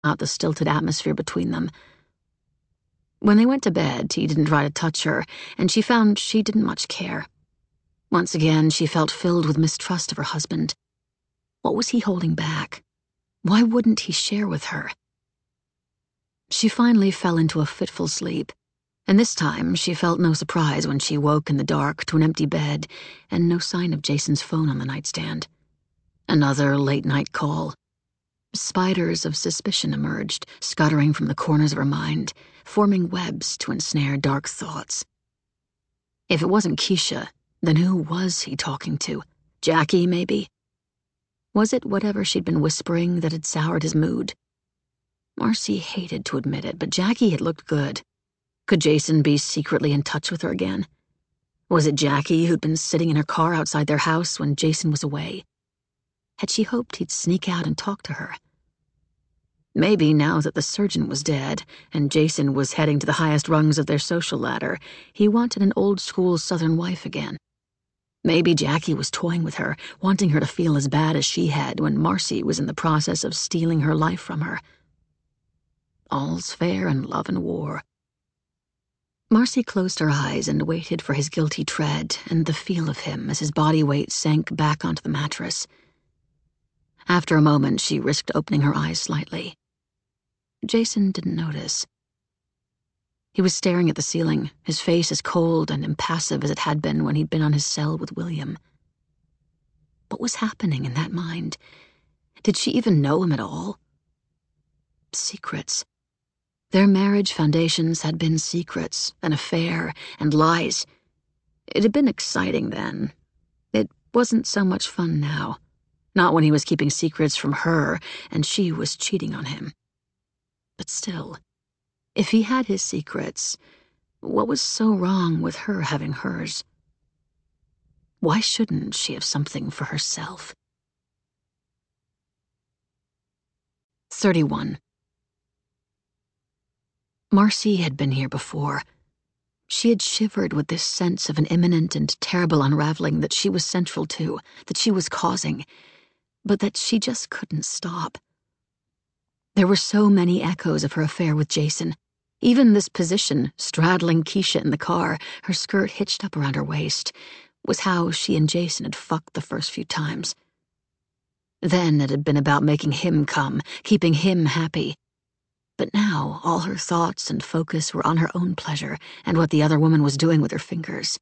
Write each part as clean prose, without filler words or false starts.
out the stilted atmosphere between them. When they went to bed, he didn't try to touch her, and she found she didn't much care. Once again, she felt filled with mistrust of her husband. What was he holding back? Why wouldn't he share with her? She finally fell into a fitful sleep, and this time she felt no surprise when she woke in the dark to an empty bed and no sign of Jason's phone on the nightstand. Another late-night call. Spiders of suspicion emerged, scuttering from the corners of her mind, forming webs to ensnare dark thoughts. If it wasn't Keisha, then who was he talking to? Jackie, maybe? Was it whatever she'd been whispering that had soured his mood? Marcy hated to admit it, but Jackie had looked good. Could Jason be secretly in touch with her again? Was it Jackie who'd been sitting in her car outside their house when Jason was away? Had she hoped he'd sneak out and talk to her? Maybe now that the surgeon was dead and Jason was heading to the highest rungs of their social ladder, he wanted an old-school Southern wife again. Maybe Jackie was toying with her, wanting her to feel as bad as she had when Marcy was in the process of stealing her life from her. All's fair in love and war. Marcy closed her eyes and waited for his guilty tread and the feel of him as his body weight sank back onto the mattress. After a moment, she risked opening her eyes slightly. Jason didn't notice. He was staring at the ceiling, his face as cold and impassive as it had been when he'd been on his cell with William. What was happening in that mind? Did she even know him at all? Secrets. Their marriage foundations had been secrets, an affair, and lies. It had been exciting then. It wasn't so much fun now. Not when he was keeping secrets from her and she was cheating on him. But still, if he had his secrets, what was so wrong with her having hers? Why shouldn't she have something for herself? 31. Marcy had been here before. She had shivered with this sense of an imminent and terrible unraveling that she was central to, that she was causing, but that she just couldn't stop. There were so many echoes of her affair with Jason. Even this position, straddling Keisha in the car, her skirt hitched up around her waist, was how she and Jason had fucked the first few times. Then it had been about making him come, keeping him happy. But now all her thoughts and focus were on her own pleasure and what the other woman was doing with her fingers.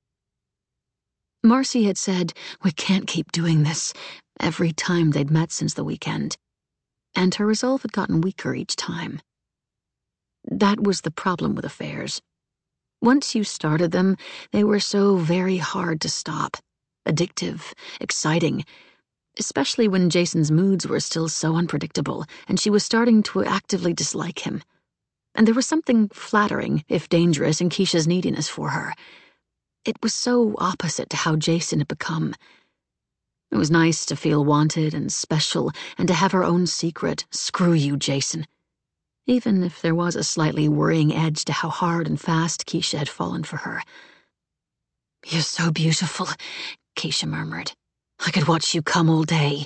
Marcy had said, "We can't keep doing this," every time they'd met since the weekend, and her resolve had gotten weaker each time. That was the problem with affairs. Once you started them, they were so very hard to stop, addictive, exciting, especially when Jason's moods were still so unpredictable and she was starting to actively dislike him. And there was something flattering, if dangerous, in Keisha's neediness for her. It was so opposite to how Jason had become. It was nice to feel wanted and special and to have her own secret, "Screw you, Jason," even if there was a slightly worrying edge to how hard and fast Keisha had fallen for her. "You're so beautiful," Keisha murmured. "I could watch you come all day."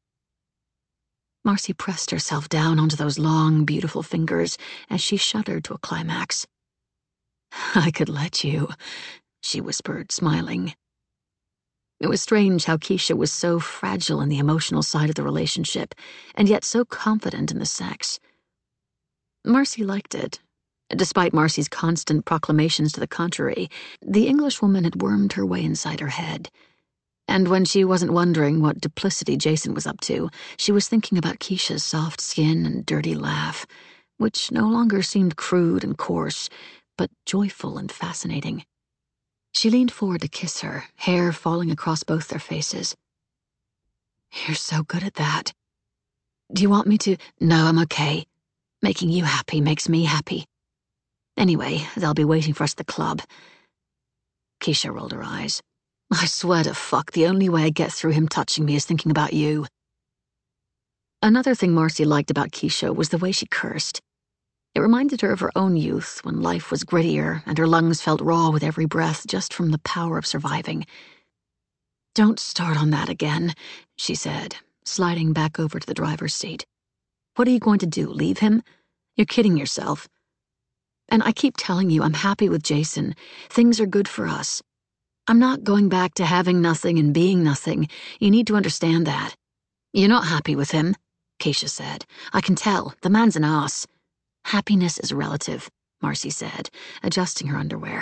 Marcy pressed herself down onto those long, beautiful fingers as she shuddered to a climax. "I could let you," she whispered, smiling. It was strange how Keisha was so fragile in the emotional side of the relationship, and yet so confident in the sex. Marcy liked it. Despite Marcy's constant proclamations to the contrary, the Englishwoman had wormed her way inside her head. And when she wasn't wondering what duplicity Jason was up to, she was thinking about Keisha's soft skin and dirty laugh, which no longer seemed crude and coarse, but joyful and fascinating. She leaned forward to kiss her, hair falling across both their faces. "You're so good at that. Do you want me to—" "No, I'm okay. Making you happy makes me happy. Anyway, they'll be waiting for us at the club." Keisha rolled her eyes. "I swear to fuck, the only way I get through him touching me is thinking about you." Another thing Marcy liked about Keisha was the way she cursed. It reminded her of her own youth, when life was grittier and her lungs felt raw with every breath just from the power of surviving. "Don't start on that again," she said, sliding back over to the driver's seat. What are you going to do, leave him? You're kidding yourself. And I keep telling you I'm happy with Jason. Things are good for us. I'm not going back to having nothing and being nothing. You need to understand that. You're not happy with him, Keisha said. I can tell. The man's an ass. Happiness is relative, Marcy said, adjusting her underwear.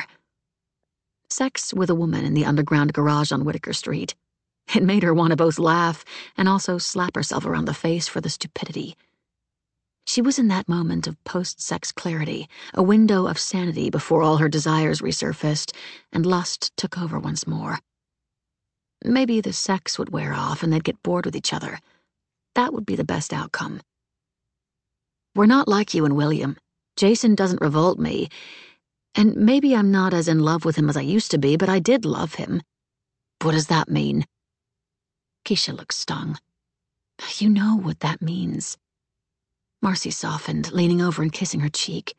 Sex with a woman in the underground garage on Whitaker Street. It made her want to both laugh and also slap herself around the face for the stupidity. She was in that moment of post-sex clarity, a window of sanity before all her desires resurfaced and lust took over once more. Maybe the sex would wear off and they'd get bored with each other. That would be the best outcome. We're not like you and William. Jason doesn't revolt me, and maybe I'm not as in love with him as I used to be, but I did love him. What does that mean? Keisha looked stung. You know what that means. Marcy softened, leaning over and kissing her cheek.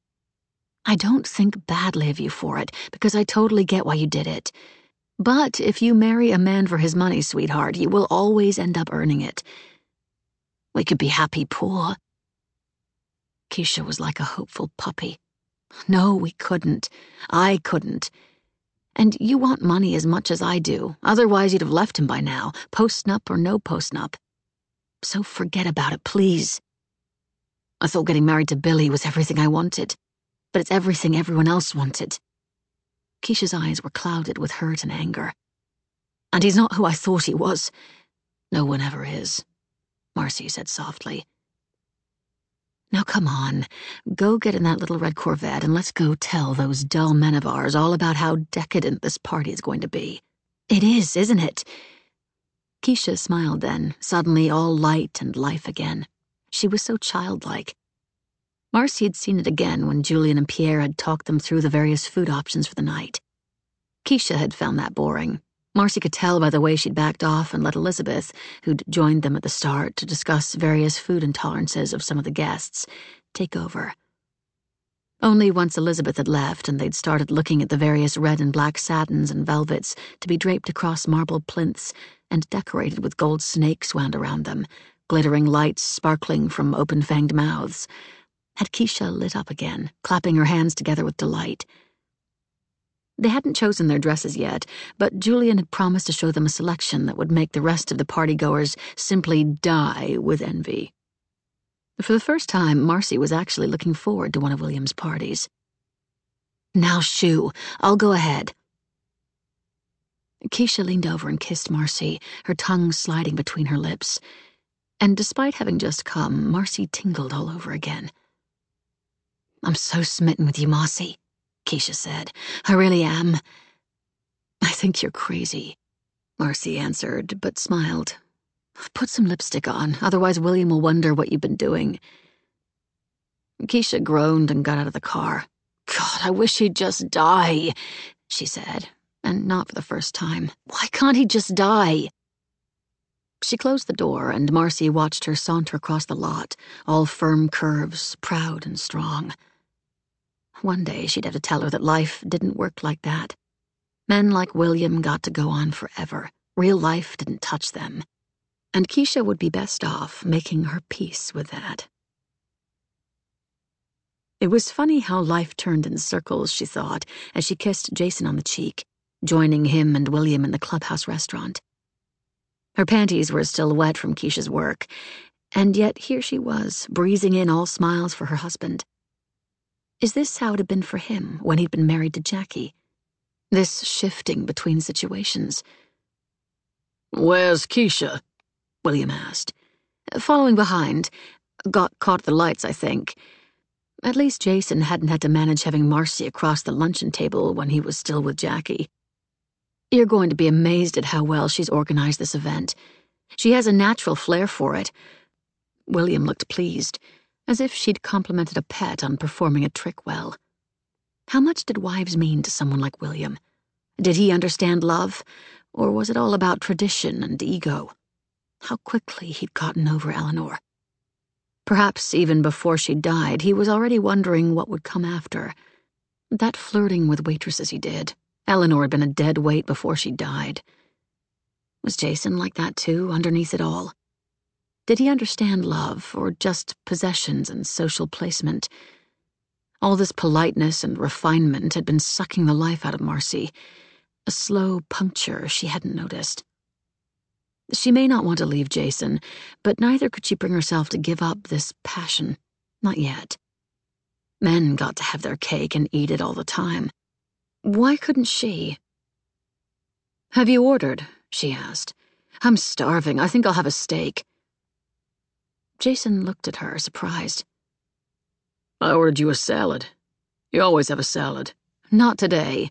I don't think badly of you for it, because I totally get why you did it. But if you marry a man for his money, sweetheart, you will always end up earning it. We could be happy poor. Keisha was like a hopeful puppy. No, we couldn't. I couldn't. And you want money as much as I do, otherwise you'd have left him by now, post-nup or no post-nup. So forget about it, please. I thought getting married to Billy was everything I wanted, but it's everything everyone else wanted. Keisha's eyes were clouded with hurt and anger. And he's not who I thought he was. No one ever is, Marcy said softly. Now come on, go get in that little red Corvette and let's go tell those dull men of ours all about how decadent this party is going to be. It is, isn't it? Keisha smiled then, suddenly all light and life again. She was so childlike. Marcy had seen it again when Julian and Pierre had talked them through the various food options for the night. Keisha had found that boring. Marcy could tell by the way she'd backed off and let Elizabeth, who'd joined them at the start to discuss various food intolerances of some of the guests, take over. Only once Elizabeth had left and they'd started looking at the various red and black satins and velvets to be draped across marble plinths and decorated with gold snakes wound around them, glittering lights sparkling from open-fanged mouths, had Keisha lit up again, clapping her hands together with delight. They hadn't chosen their dresses yet, but Julian had promised to show them a selection that would make the rest of the partygoers simply die with envy. For the first time, Marcy was actually looking forward to one of William's parties. Now, shoo, I'll go ahead. Keisha leaned over and kissed Marcy, her tongue sliding between her lips. And despite having just come, Marcy tingled all over again. I'm so smitten with you, Marcy, Keisha said. I really am. I think you're crazy, Marcy answered, but smiled. Put some lipstick on, otherwise William will wonder what you've been doing. Keisha groaned and got out of the car. God, I wish he'd just die, she said, and not for the first time. Why can't he just die? She closed the door, and Marcy watched her saunter across the lot, all firm curves, proud and strong. One day she'd have to tell her that life didn't work like that. Men like William got to go on forever. Real life didn't touch them. And Keisha would be best off making her peace with that. It was funny how life turned in circles, she thought, as she kissed Jason on the cheek, joining him and William in the clubhouse restaurant. Her panties were still wet from Keisha's work, and yet here she was, breezing in all smiles for her husband. Is this how it had been for him when he'd been married to Jackie? This shifting between situations? Where's Keisha? William asked. Following behind. Got caught at the lights, I think. At least Jason hadn't had to manage having Marcy across the luncheon table when he was still with Jackie. You're going to be amazed at how well she's organized this event. She has a natural flair for it. William looked pleased, as if she'd complimented a pet on performing a trick well. How much did wives mean to someone like William? Did he understand love, or was it all about tradition and ego? How quickly he'd gotten over Eleanor. Perhaps even before she died, he was already wondering what would come after. That flirting with waitresses he did. Eleanor had been a dead weight before she died. Was Jason like that too, underneath it all? Did he understand love, or just possessions and social placement? All this politeness and refinement had been sucking the life out of Marcy, a slow puncture she hadn't noticed. She may not want to leave Jason, but neither could she bring herself to give up this passion. Not yet. Men got to have their cake and eat it all the time. Why couldn't she? "Have you ordered?" she asked. "I'm starving. I think I'll have a steak." Jason looked at her, surprised. "I ordered you a salad. You always have a salad." "Not today."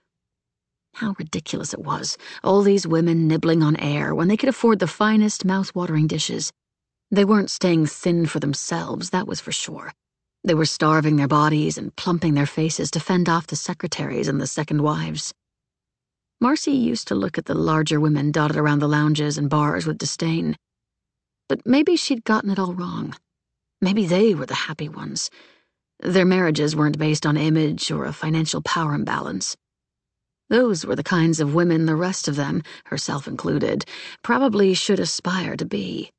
How ridiculous it was, all these women nibbling on air when they could afford the finest mouth-watering dishes. They weren't staying thin for themselves, that was for sure. They were starving their bodies and plumping their faces to fend off the secretaries and the second wives. Marcy used to look at the larger women dotted around the lounges and bars with disdain. But maybe she'd gotten it all wrong. Maybe they were the happy ones. Their marriages weren't based on image or a financial power imbalance. Those were the kinds of women the rest of them, herself included, probably should aspire to be.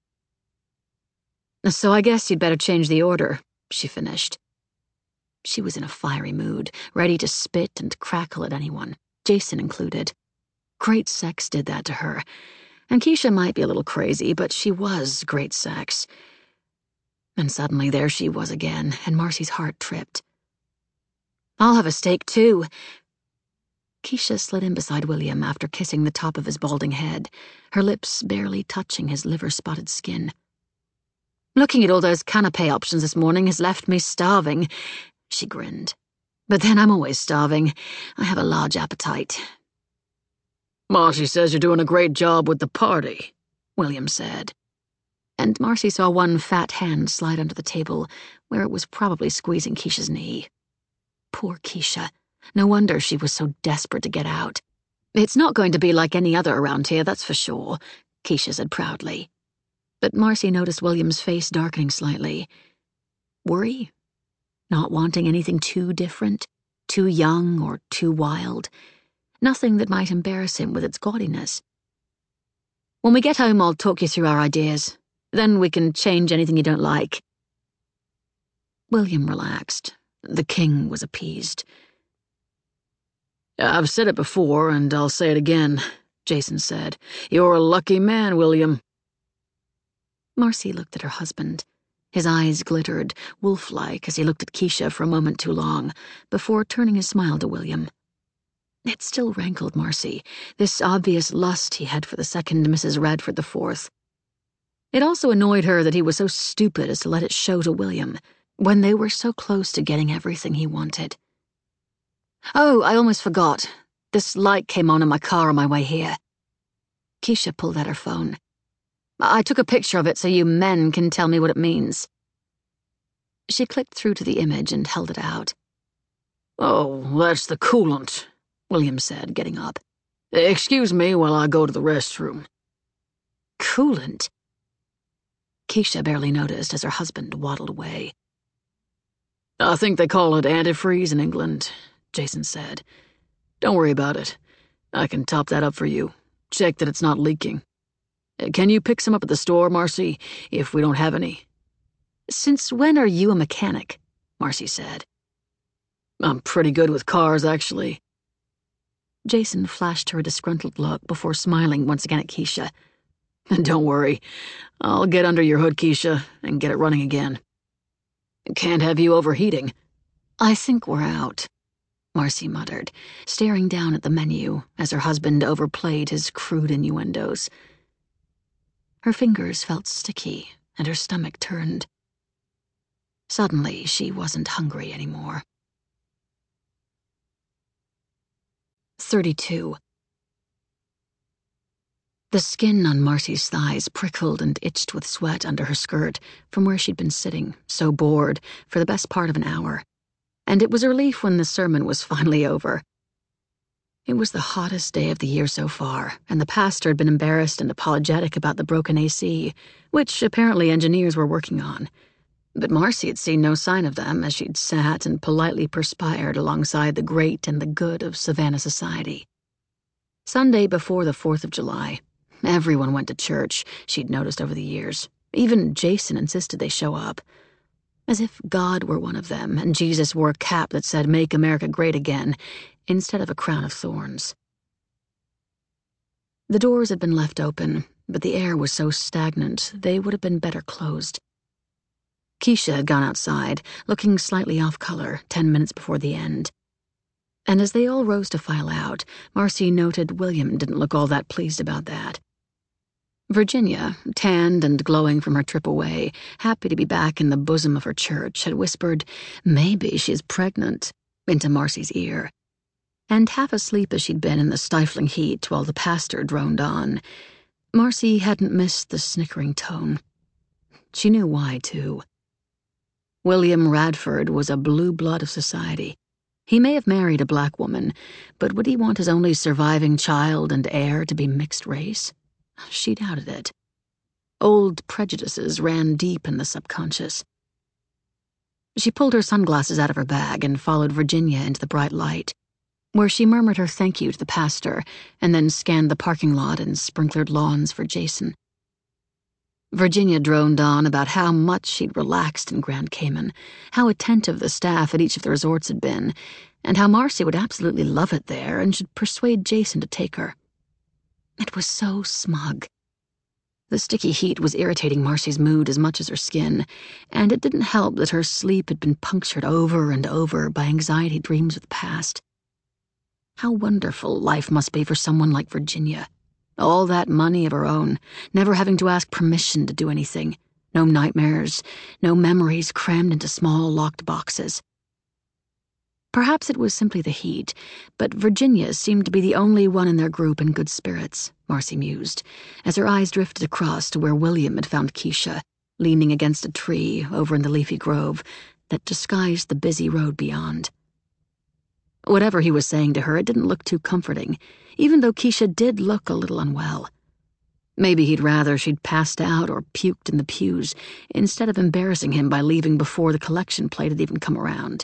"So I guess you'd better change the order," she finished. She was in a fiery mood, ready to spit and crackle at anyone, Jason included. Great sex did that to her, and Keisha might be a little crazy, but she was great sex. And suddenly there she was again, and Marcy's heart tripped. "I'll have a steak too." Keisha slid in beside William after kissing the top of his balding head, her lips barely touching his liver-spotted skin. "Looking at all those canapé options this morning has left me starving," she grinned. "But then I'm always starving. I have a large appetite." "Marcy says you're doing a great job with the party," William said. And Marcy saw one fat hand slide under the table, where it was probably squeezing Keisha's knee. Poor Keisha. No wonder she was so desperate to get out. "It's not going to be like any other around here, that's for sure," Keisha said proudly. But Marcy noticed William's face darkening slightly. Worry? Not wanting anything too different, too young or too wild. Nothing that might embarrass him with its gaudiness. "When we get home, I'll talk you through our ideas. Then we can change anything you don't like." William relaxed. The king was appeased. "I've said it before, and I'll say it again," Jason said. "You're a lucky man, William." Marcy looked at her husband. His eyes glittered, wolf-like, as he looked at Keisha for a moment too long, before turning his smile to William. It still rankled Marcy, this obvious lust he had for the second Mrs. Radford IV. It also annoyed her that he was so stupid as to let it show to William, when they were so close to getting everything he wanted. "Oh, I almost forgot. This light came on in my car on my way here." Keisha pulled out her phone. "I took a picture of it so you men can tell me what it means." She clicked through to the image and held it out. "Oh, that's the coolant," William said, getting up. "Excuse me while I go to the restroom." "Coolant?" Keisha barely noticed as her husband waddled away. "I think they call it antifreeze in England," Jason said. "Don't worry about it. I can top that up for you. Check that it's not leaking. Can you pick some up at the store, Marcy, if we don't have any?" "Since when are you a mechanic?" Marcy said. "I'm pretty good with cars, actually." Jason flashed her a disgruntled look before smiling once again at Keisha. "Don't worry. I'll get under your hood, Keisha, and get it running again. Can't have you overheating." "I think we're out," Marcy muttered, staring down at the menu as her husband overplayed his crude innuendos. Her fingers felt sticky, and her stomach turned. Suddenly, she wasn't hungry anymore. 32. The skin on Marcy's thighs prickled and itched with sweat under her skirt from where she'd been sitting, so bored, for the best part of an hour. And it was a relief when the sermon was finally over. It was the hottest day of the year so far, and the pastor had been embarrassed and apologetic about the broken AC, which apparently engineers were working on. But Marcy had seen no sign of them as she'd sat and politely perspired alongside the great and the good of Savannah society. Sunday before the 4th of July. Everyone went to church, she'd noticed over the years. Even Jason insisted they show up. As if God were one of them and Jesus wore a cap that said, "Make America Great Again," instead of a crown of thorns. The doors had been left open, but the air was so stagnant they would have been better closed. Keisha had gone outside, looking slightly off color, 10 minutes before the end. And as they all rose to file out, Marcy noted William didn't look all that pleased about that. Virginia, tanned and glowing from her trip away, happy to be back in the bosom of her church, had whispered, "Maybe she's pregnant," into Marcy's ear. And half asleep as she'd been in the stifling heat while the pastor droned on, Marcy hadn't missed the snickering tone. She knew why, too. William Radford was a blue blood of society. He may have married a black woman, but would he want his only surviving child and heir to be mixed race? She doubted it. Old prejudices ran deep in the subconscious. She pulled her sunglasses out of her bag and followed Virginia into the bright light, where she murmured her thank you to the pastor and then scanned the parking lot and sprinklered lawns for Jason. Virginia droned on about how much she'd relaxed in Grand Cayman, how attentive the staff at each of the resorts had been, and how Marcy would absolutely love it there and should persuade Jason to take her. It was so smug. The sticky heat was irritating Marcy's mood as much as her skin, and it didn't help that her sleep had been punctured over and over by anxiety dreams of the past. How wonderful life must be for someone like Virginia. All that money of her own, never having to ask permission to do anything. No nightmares, no memories crammed into small locked boxes. Perhaps it was simply the heat, but Virginia seemed to be the only one in their group in good spirits, Marcy mused, as her eyes drifted across to where William had found Keisha, leaning against a tree over in the leafy grove that disguised the busy road beyond. Whatever he was saying to her, it didn't look too comforting, even though Keisha did look a little unwell. Maybe he'd rather she'd passed out or puked in the pews instead of embarrassing him by leaving before the collection plate had even come around.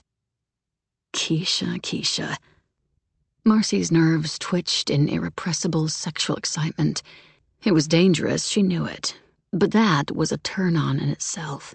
Keisha. Marcy's nerves twitched in irrepressible sexual excitement. It was dangerous, she knew it, but that was a turn-on in itself.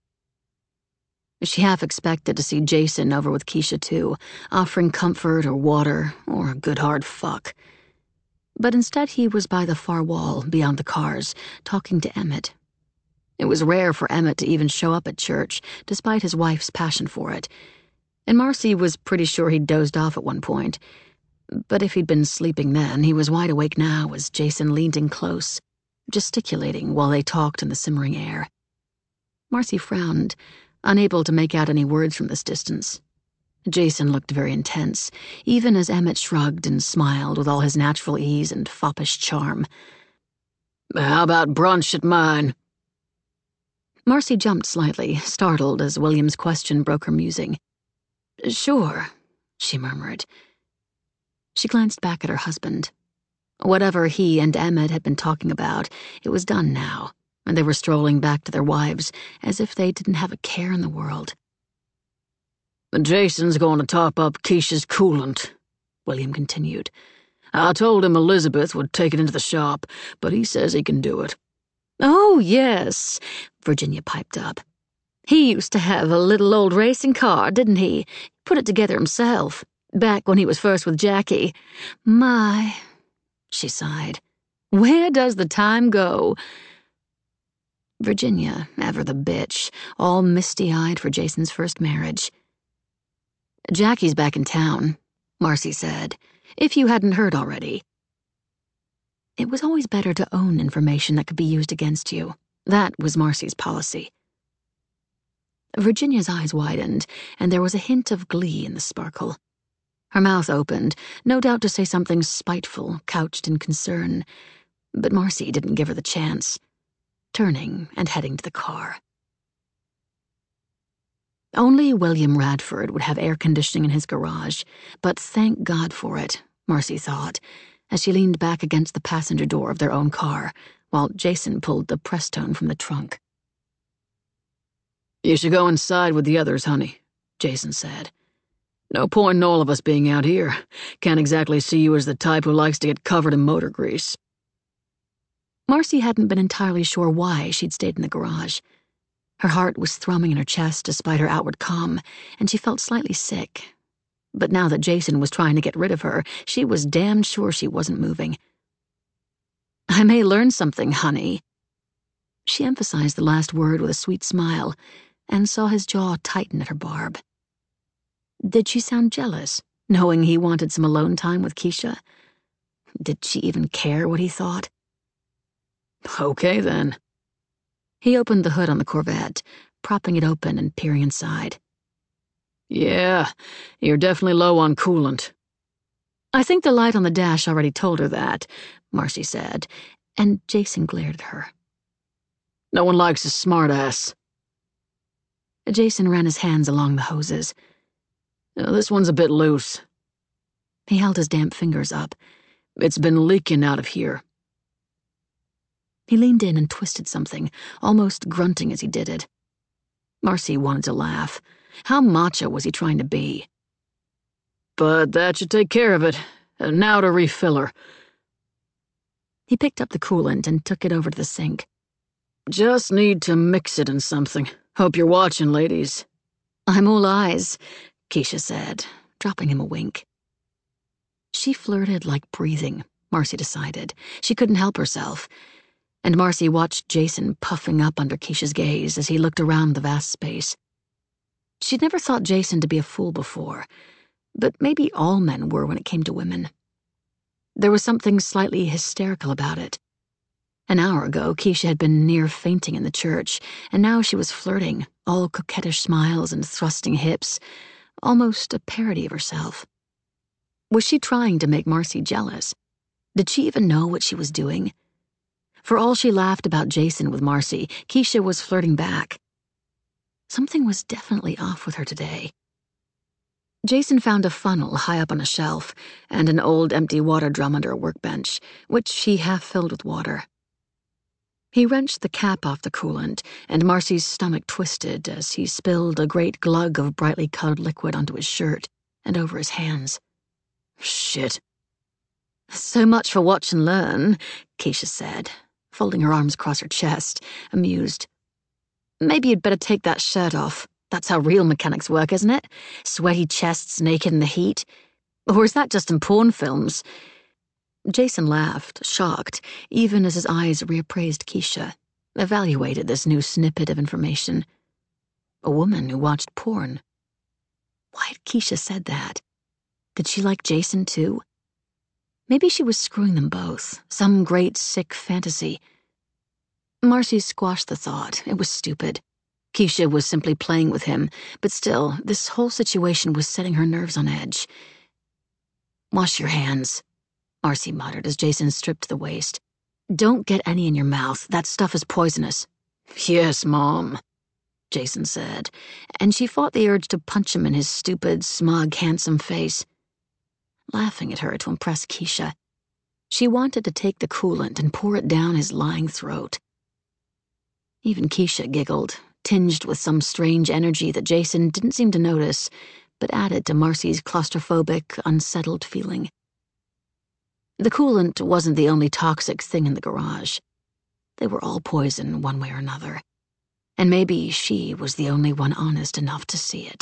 She half expected to see Jason over with Keisha too, offering comfort or water or a good hard fuck. But instead he was by the far wall, beyond the cars, talking to Emmett. It was rare for Emmett to even show up at church, despite his wife's passion for it, and Marcy was pretty sure he'd dozed off at one point. But if he'd been sleeping then, he was wide awake now as Jason leaned in close, gesticulating while they talked in the simmering air. Marcy frowned, unable to make out any words from this distance. Jason looked very intense, even as Emmett shrugged and smiled with all his natural ease and foppish charm. "How about brunch at mine?" Marcy jumped slightly, startled as William's question broke her musing. "Sure," she murmured. She glanced back at her husband. Whatever he and Emmett had been talking about, it was done now, and they were strolling back to their wives as if they didn't have a care in the world. "Jason's going to top up Keisha's coolant," William continued. "I told him Elizabeth would take it into the shop, but he says he can do it." "Oh, yes," Virginia piped up. "He used to have a little old racing car, didn't he? Put it together himself, back when he was first with Jackie. My," she sighed, "where does the time go?" Virginia, ever the bitch, all misty-eyed for Jason's first marriage. "Jackie's back in town," Marcy said, "if you hadn't heard already." It was always better to own information that could be used against you. That was Marcy's policy. Virginia's eyes widened, and there was a hint of glee in the sparkle. Her mouth opened, no doubt to say something spiteful, couched in concern, but Marcy didn't give her the chance, turning and heading to the car. Only William Radford would have air conditioning in his garage, but thank God for it, Marcy thought, as she leaned back against the passenger door of their own car, while Jason pulled the Prestone from the trunk. "You should go inside with the others, honey," Jason said. "No point in all of us being out here. Can't exactly see you as the type who likes to get covered in motor grease." Marcy hadn't been entirely sure why she'd stayed in the garage. Her heart was thrumming in her chest despite her outward calm, and she felt slightly sick. But now that Jason was trying to get rid of her, she was damned sure she wasn't moving. "I may learn something, honey." She emphasized the last word with a sweet smile and saw his jaw tighten at her barb. Did she sound jealous, knowing he wanted some alone time with Keisha? Did she even care what he thought? Okay, then. He opened the hood on the Corvette, propping it open and peering inside. Yeah, you're definitely low on coolant. "I think the light on the dash already told her that," Marcy said, and Jason glared at her. No one likes a smartass. Jason ran his hands along the hoses. This one's a bit loose. He held his damp fingers up. It's been leaking out of here. He leaned in and twisted something, almost grunting as he did it. Marcy wanted to laugh. How macho was he trying to be? But that should take care of it. Now to refill her. He picked up the coolant and took it over to the sink. Just need to mix it in something. Hope you're watching, ladies. "I'm all eyes," Keisha said, dropping him a wink. She flirted like breathing, Marcy decided. She couldn't help herself. And Marcy watched Jason puffing up under Keisha's gaze as he looked around the vast space. She'd never thought Jason to be a fool before, but maybe all men were when it came to women. There was something slightly hysterical about it. An hour ago, Keisha had been near fainting in the church, and now she was flirting, all coquettish smiles and thrusting hips, almost a parody of herself. Was she trying to make Marcy jealous? Did she even know what she was doing? For all she laughed about Jason with Marcy, Keisha was flirting back. Something was definitely off with her today. Jason found a funnel high up on a shelf and an old empty water drum under a workbench, which he half filled with water. He wrenched the cap off the coolant, and Marcy's stomach twisted as he spilled a great glug of brightly colored liquid onto his shirt and over his hands. Shit. "So much for watch and learn," Keisha said, folding her arms across her chest, amused. "Maybe you'd better take that shirt off. That's how real mechanics work, isn't it? Sweaty chests naked in the heat. Or is that just in porn films?" Jason laughed, shocked, even as his eyes reappraised Keisha, evaluated this new snippet of information. A woman who watched porn. Why had Keisha said that? Did she like Jason too? Maybe she was screwing them both, some great sick fantasy. Marcy squashed the thought. It was stupid. Keisha was simply playing with him, but still, this whole situation was setting her nerves on edge. "Wash your hands," Marcy muttered as Jason stripped the waste. "Don't get any in your mouth. That stuff is poisonous." "Yes, Mom," Jason said, and she fought the urge to punch him in his stupid, smug, handsome face. Laughing at her to impress Keisha, she wanted to take the coolant and pour it down his lying throat. Even Keisha giggled, tinged with some strange energy that Jason didn't seem to notice, but added to Marcy's claustrophobic, unsettled feeling. The coolant wasn't the only toxic thing in the garage. They were all poison one way or another, and maybe she was the only one honest enough to see it.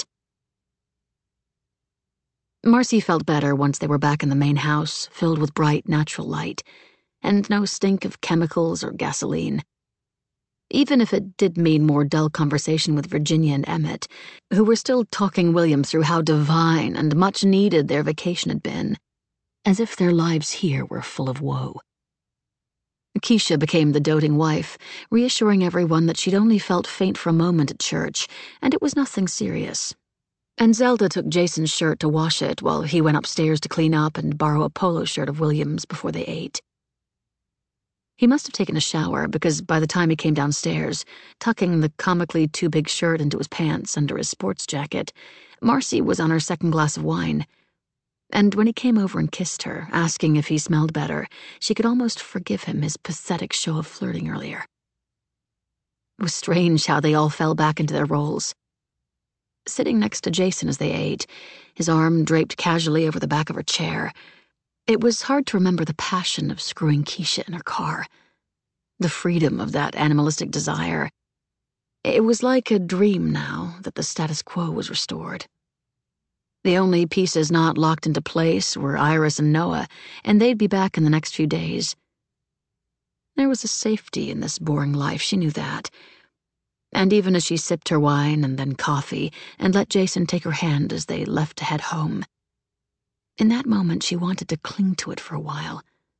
Marcy felt better once they were back in the main house, filled with bright, natural light, and no stink of chemicals or gasoline. Even if it did mean more dull conversation with Virginia and Emmett, who were still talking William through how divine and much needed their vacation had been, as if their lives here were full of woe. Keisha became the doting wife, reassuring everyone that she'd only felt faint for a moment at church, and it was nothing serious. And Zelda took Jason's shirt to wash it while he went upstairs to clean up and borrow a polo shirt of William's before they ate. He must have taken a shower because by the time he came downstairs, tucking the comically too big shirt into his pants under his sports jacket, Marcy was on her second glass of wine. And when he came over and kissed her, asking if he smelled better, she could almost forgive him his pathetic show of flirting earlier. It was strange how they all fell back into their roles. Sitting next to Jason as they ate, his arm draped casually over the back of her chair, it was hard to remember the passion of screwing Keisha in her car. the freedom of that animalistic desire. It was like a dream now that the status quo was restored. The only pieces not locked into place were Iris and Noah, and they'd be back in the next few days. There was a safety in this boring life, she knew that. And even as she sipped her wine and then coffee and let Jason take her hand as they left to head home, in that moment she wanted to cling to it for a while.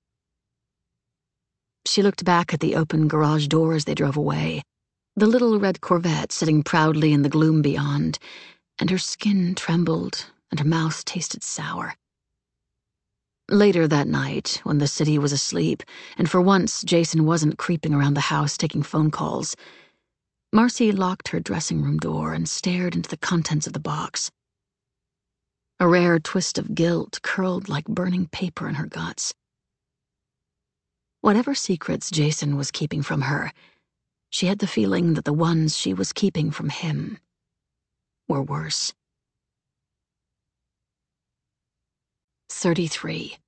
She looked back at the open garage door as they drove away, the little red Corvette sitting proudly in the gloom beyond, and her skin trembled and her mouth tasted sour. Later that night, when the city was asleep, and for once Jason wasn't creeping around the house taking phone calls, Marcy locked her dressing room door and stared into the contents of the box. A rare twist of guilt curled like burning paper in her guts. Whatever secrets Jason was keeping from her, she had the feeling that the ones she was keeping from him were worse. 33.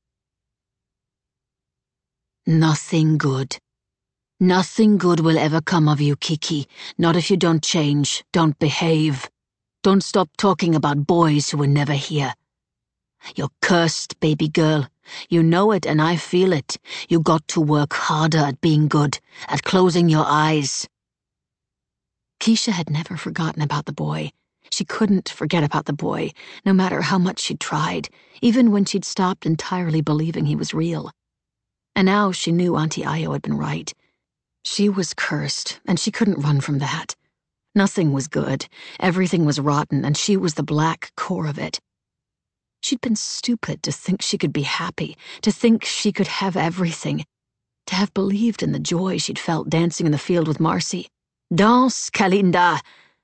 Nothing good. Nothing good will ever come of you, Kiki. Not if you don't change, don't behave. Don't stop talking about boys who were never here. You're cursed, baby girl. You know it and I feel it. You got to work harder at being good, at closing your eyes. Keisha had never forgotten about the boy. She couldn't forget about the boy, no matter how much she'd tried, even when she'd stopped entirely believing he was real. And now she knew Auntie Ayo had been right. She was cursed, and she couldn't run from that. Nothing was good, everything was rotten, and she was the black core of it. She'd been stupid to think she could be happy, to think she could have everything, to have believed in the joy she'd felt dancing in the field with Marcy. Danse, Kalinda!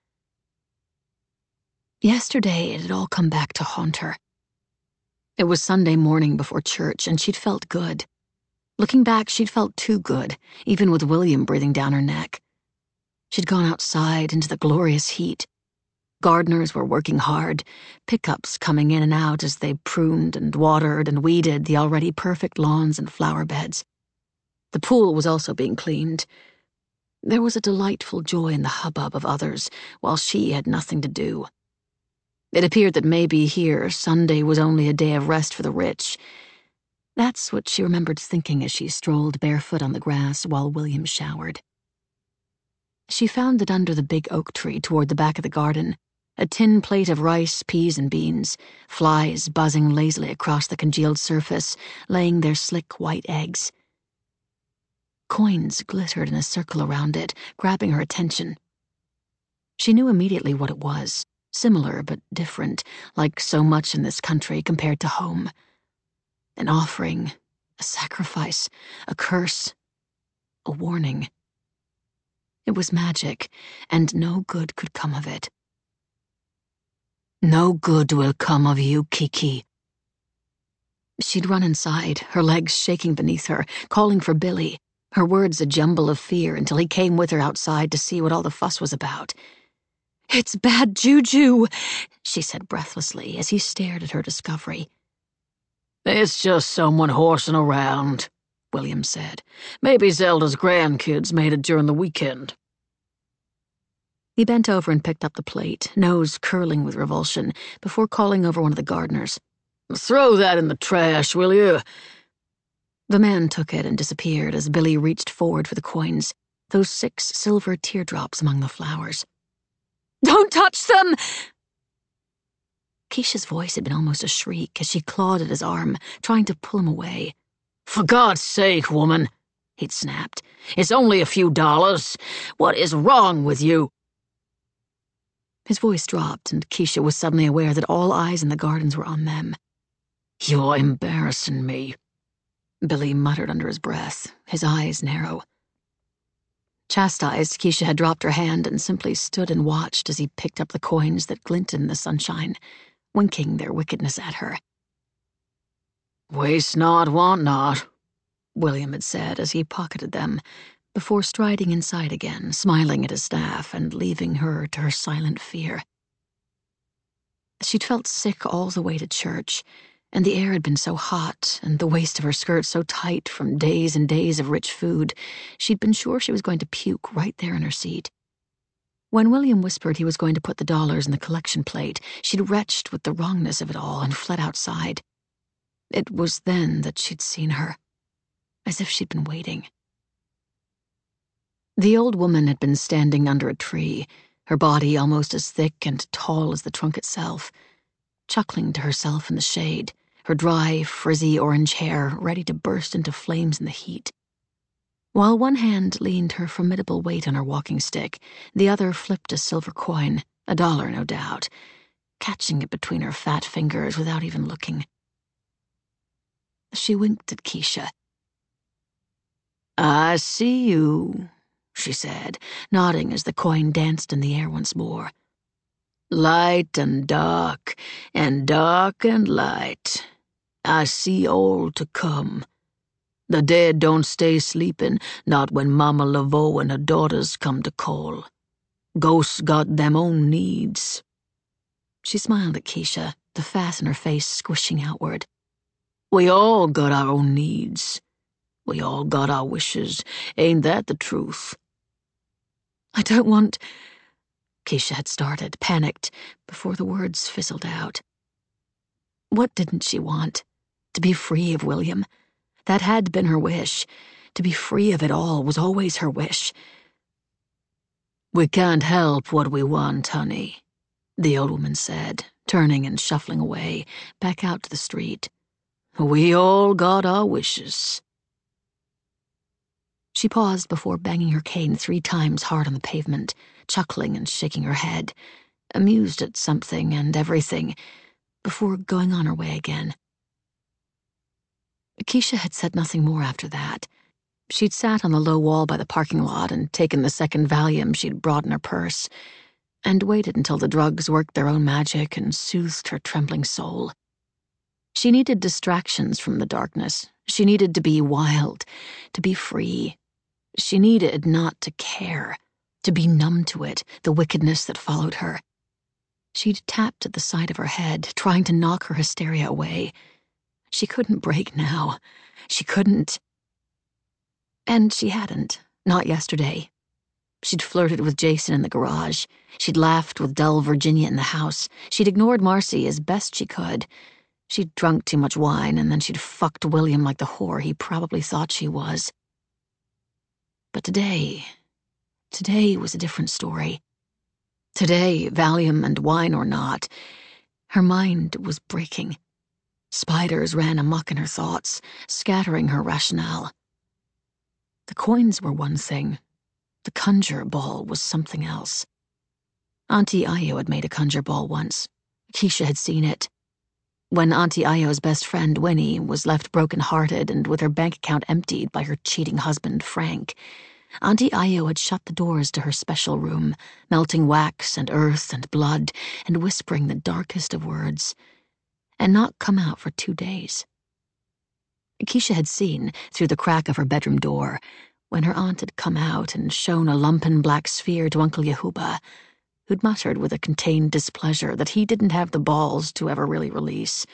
Yesterday, it had all come back to haunt her. It was Sunday morning before church, and she'd felt good. Looking back, she'd felt too good, even with William breathing down her neck. She'd gone outside into the glorious heat. Gardeners were working hard, pickups coming in and out as they pruned and watered and weeded the already perfect lawns and flower beds. The pool was also being cleaned. There was a delightful joy in the hubbub of others, while she had nothing to do. It appeared that maybe here Sunday was only a day of rest for the rich. That's what she remembered thinking as she strolled barefoot on the grass while William showered. She found that under the big oak tree toward the back of the garden, a tin plate of rice, peas, and beans, flies buzzing lazily across the congealed surface, laying their slick white eggs. Coins glittered in a circle around it, grabbing her attention. She knew immediately what it was. Similar but different, like so much in this country compared to home. An offering, a sacrifice, a curse, a warning. It was magic, and no good could come of it. No good will come of you, Kiki. She'd run inside, her legs shaking beneath her, calling for Billy, her words a jumble of fear until he came with her outside to see what all the fuss was about. It's bad juju, she said breathlessly as he stared at her discovery. It's just someone horsing around, William said. Maybe Zelda's grandkids made it during the weekend. He bent over and picked up the plate, nose curling with revulsion, before calling over one of the gardeners. Throw that in the trash, will you? The man took it and disappeared as Billy reached forward for the coins, those 6 silver teardrops among the flowers. Don't touch them! Keisha's voice had been almost a shriek as she clawed at his arm, trying to pull him away. For God's sake, woman, he'd snapped. It's only a few dollars. What is wrong with you? His voice dropped, and Keisha was suddenly aware that all eyes in the gardens were on them. You're embarrassing me, Billy muttered under his breath, his eyes narrow. Chastised, Keisha had dropped her hand and simply stood and watched as he picked up the coins that glinted in the sunshine, winking their wickedness at her. Waste not, want not, William had said as he pocketed them, before striding inside again, smiling at his staff and leaving her to her silent fear. She'd felt sick all the way to church, And the air had been so hot, and the waist of her skirt so tight from days and days of rich food, she'd been sure she was going to puke right there in her seat. When William whispered he was going to put the dollars in the collection plate, she'd retched with the wrongness of it all and fled outside. It was then that she'd seen her, as if she'd been waiting. The old woman had been standing under a tree, her body almost as thick and tall as the trunk itself, chuckling to herself in the shade, her dry, frizzy orange hair ready to burst into flames in the heat. While one hand leaned her formidable weight on her walking stick, the other flipped a silver coin, $1 no doubt, catching it between her fat fingers without even looking. She winked at Keisha. "I see you," she said, nodding as the coin danced in the air once more. "Light and dark and light. I see all to come. The dead don't stay sleeping, not when Mama Laveau and her daughters come to call. Ghosts got them own needs." She smiled at Keisha, the fat in her face squishing outward. "We all got our own needs. We all got our wishes. Ain't that the truth?" "I don't want—" Keisha had started, panicked, before the words fizzled out. What didn't she want? To be free of William. That had been her wish. To be free of it all was always her wish. "We can't help what we want, honey," the old woman said, turning and shuffling away, back out to the street. "We all got our wishes." She paused before banging her cane 3 times hard on the pavement, chuckling and shaking her head, amused at something and everything, before going on her way again. Keisha had said nothing more after that. She'd sat on the low wall by the parking lot and taken the second Valium she'd brought in her purse, and waited until the drugs worked their own magic and soothed her trembling soul. She needed distractions from the darkness. She needed to be wild, to be free. She needed not to care, to be numb to it, the wickedness that followed her. She'd tapped at the side of her head, trying to knock her hysteria away. She couldn't break now. She couldn't. And she hadn't, not yesterday. She'd flirted with Jason in the garage. She'd laughed with dull Virginia in the house. She'd ignored Marcy as best she could. She'd drunk too much wine, and then she'd fucked William like the whore he probably thought she was. But today was a different story. Today, Valium and wine or not, her mind was breaking. Spiders ran amok in her thoughts, scattering her rationale. The coins were one thing. The conjure ball was something else. Auntie Ayo had made a conjure ball once. Keisha had seen it. When Auntie Ayo's best friend, Winnie, was left broken-hearted and with her bank account emptied by her cheating husband, Frank, Auntie Ayo had shut the doors to her special room, melting wax and earth and blood and whispering the darkest of words, and not come out for 2 days. Keisha had seen, through the crack of her bedroom door, when her aunt had come out and shown a lumpen black sphere to Uncle Yehuba, who'd muttered with a contained displeasure that he didn't have the balls to ever really release.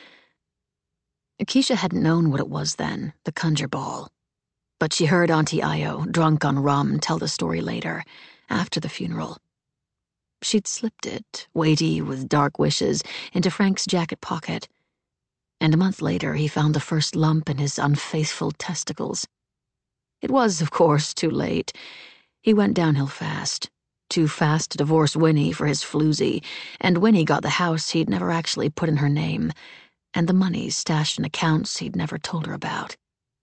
Keisha hadn't known what it was then, the conjure ball. But she heard Auntie Ayo, drunk on rum, tell the story later, after the funeral. She'd slipped it, weighty with dark wishes, into Frank's jacket pocket. And a month later, he found the first lump in his unfaithful testicles. It was, of course, too late. He went downhill fast. Too fast to divorce Winnie for his floozy, and Winnie got the house he'd never actually put in her name, and the money stashed in accounts he'd never told her about.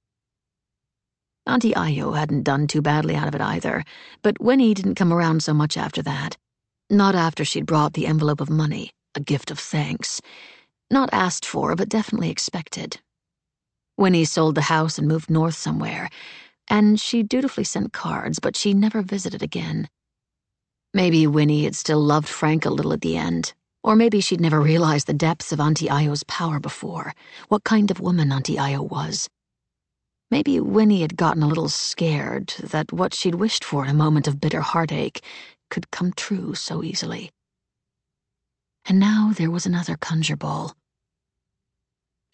Auntie Ayo hadn't done too badly out of it either, but Winnie didn't come around so much after that. Not after she'd brought the envelope of money, a gift of thanks. Not asked for, but definitely expected. Winnie sold the house and moved north somewhere, and she dutifully sent cards, but she never visited again. Maybe Winnie had still loved Frank a little at the end, or maybe she'd never realized the depths of Auntie Ayo's power before, what kind of woman Auntie Ayo was. Maybe Winnie had gotten a little scared that what she'd wished for in a moment of bitter heartache could come true so easily. And now there was another conjure ball.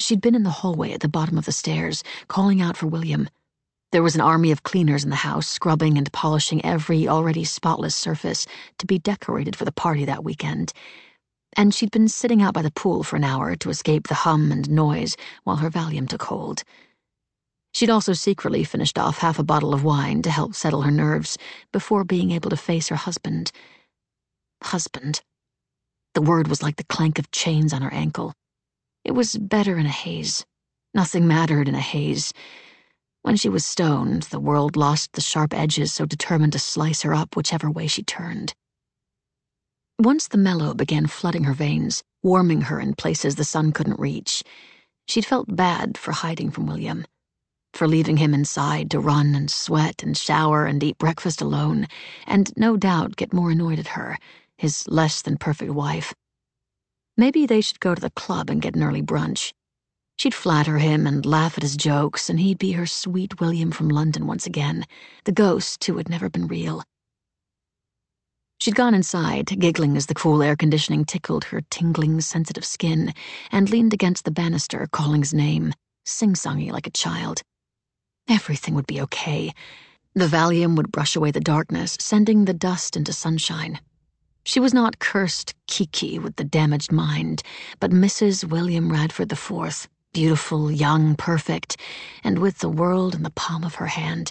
She'd been in the hallway at the bottom of the stairs, calling out for William. There was an army of cleaners in the house, scrubbing and polishing every already spotless surface to be decorated for the party that weekend. And she'd been sitting out by the pool for an hour to escape the hum and noise while her Valium took hold. She'd also secretly finished off half a bottle of wine to help settle her nerves before being able to face her husband. Husband. The word was like the clank of chains on her ankle. It was better in a haze. Nothing mattered in a haze. When she was stoned, the world lost the sharp edges so determined to slice her up whichever way she turned. Once the mellow began flooding her veins, warming her in places the sun couldn't reach, she'd felt bad for hiding from William, for leaving him inside to run and sweat and shower and eat breakfast alone, and no doubt get more annoyed at her, his less-than-perfect wife. Maybe they should go to the club and get an early brunch. She'd flatter him and laugh at his jokes, and he'd be her sweet William from London once again, the ghost who had never been real. She'd gone inside, giggling as the cool air conditioning tickled her tingling, sensitive skin, and leaned against the banister, calling his name, sing-songy like a child. Everything would be okay. The Valium would brush away the darkness, sending the dust into sunshine. She was not cursed Kiki with the damaged mind, but Mrs. William Radford IV, beautiful, young, perfect, and with the world in the palm of her hand.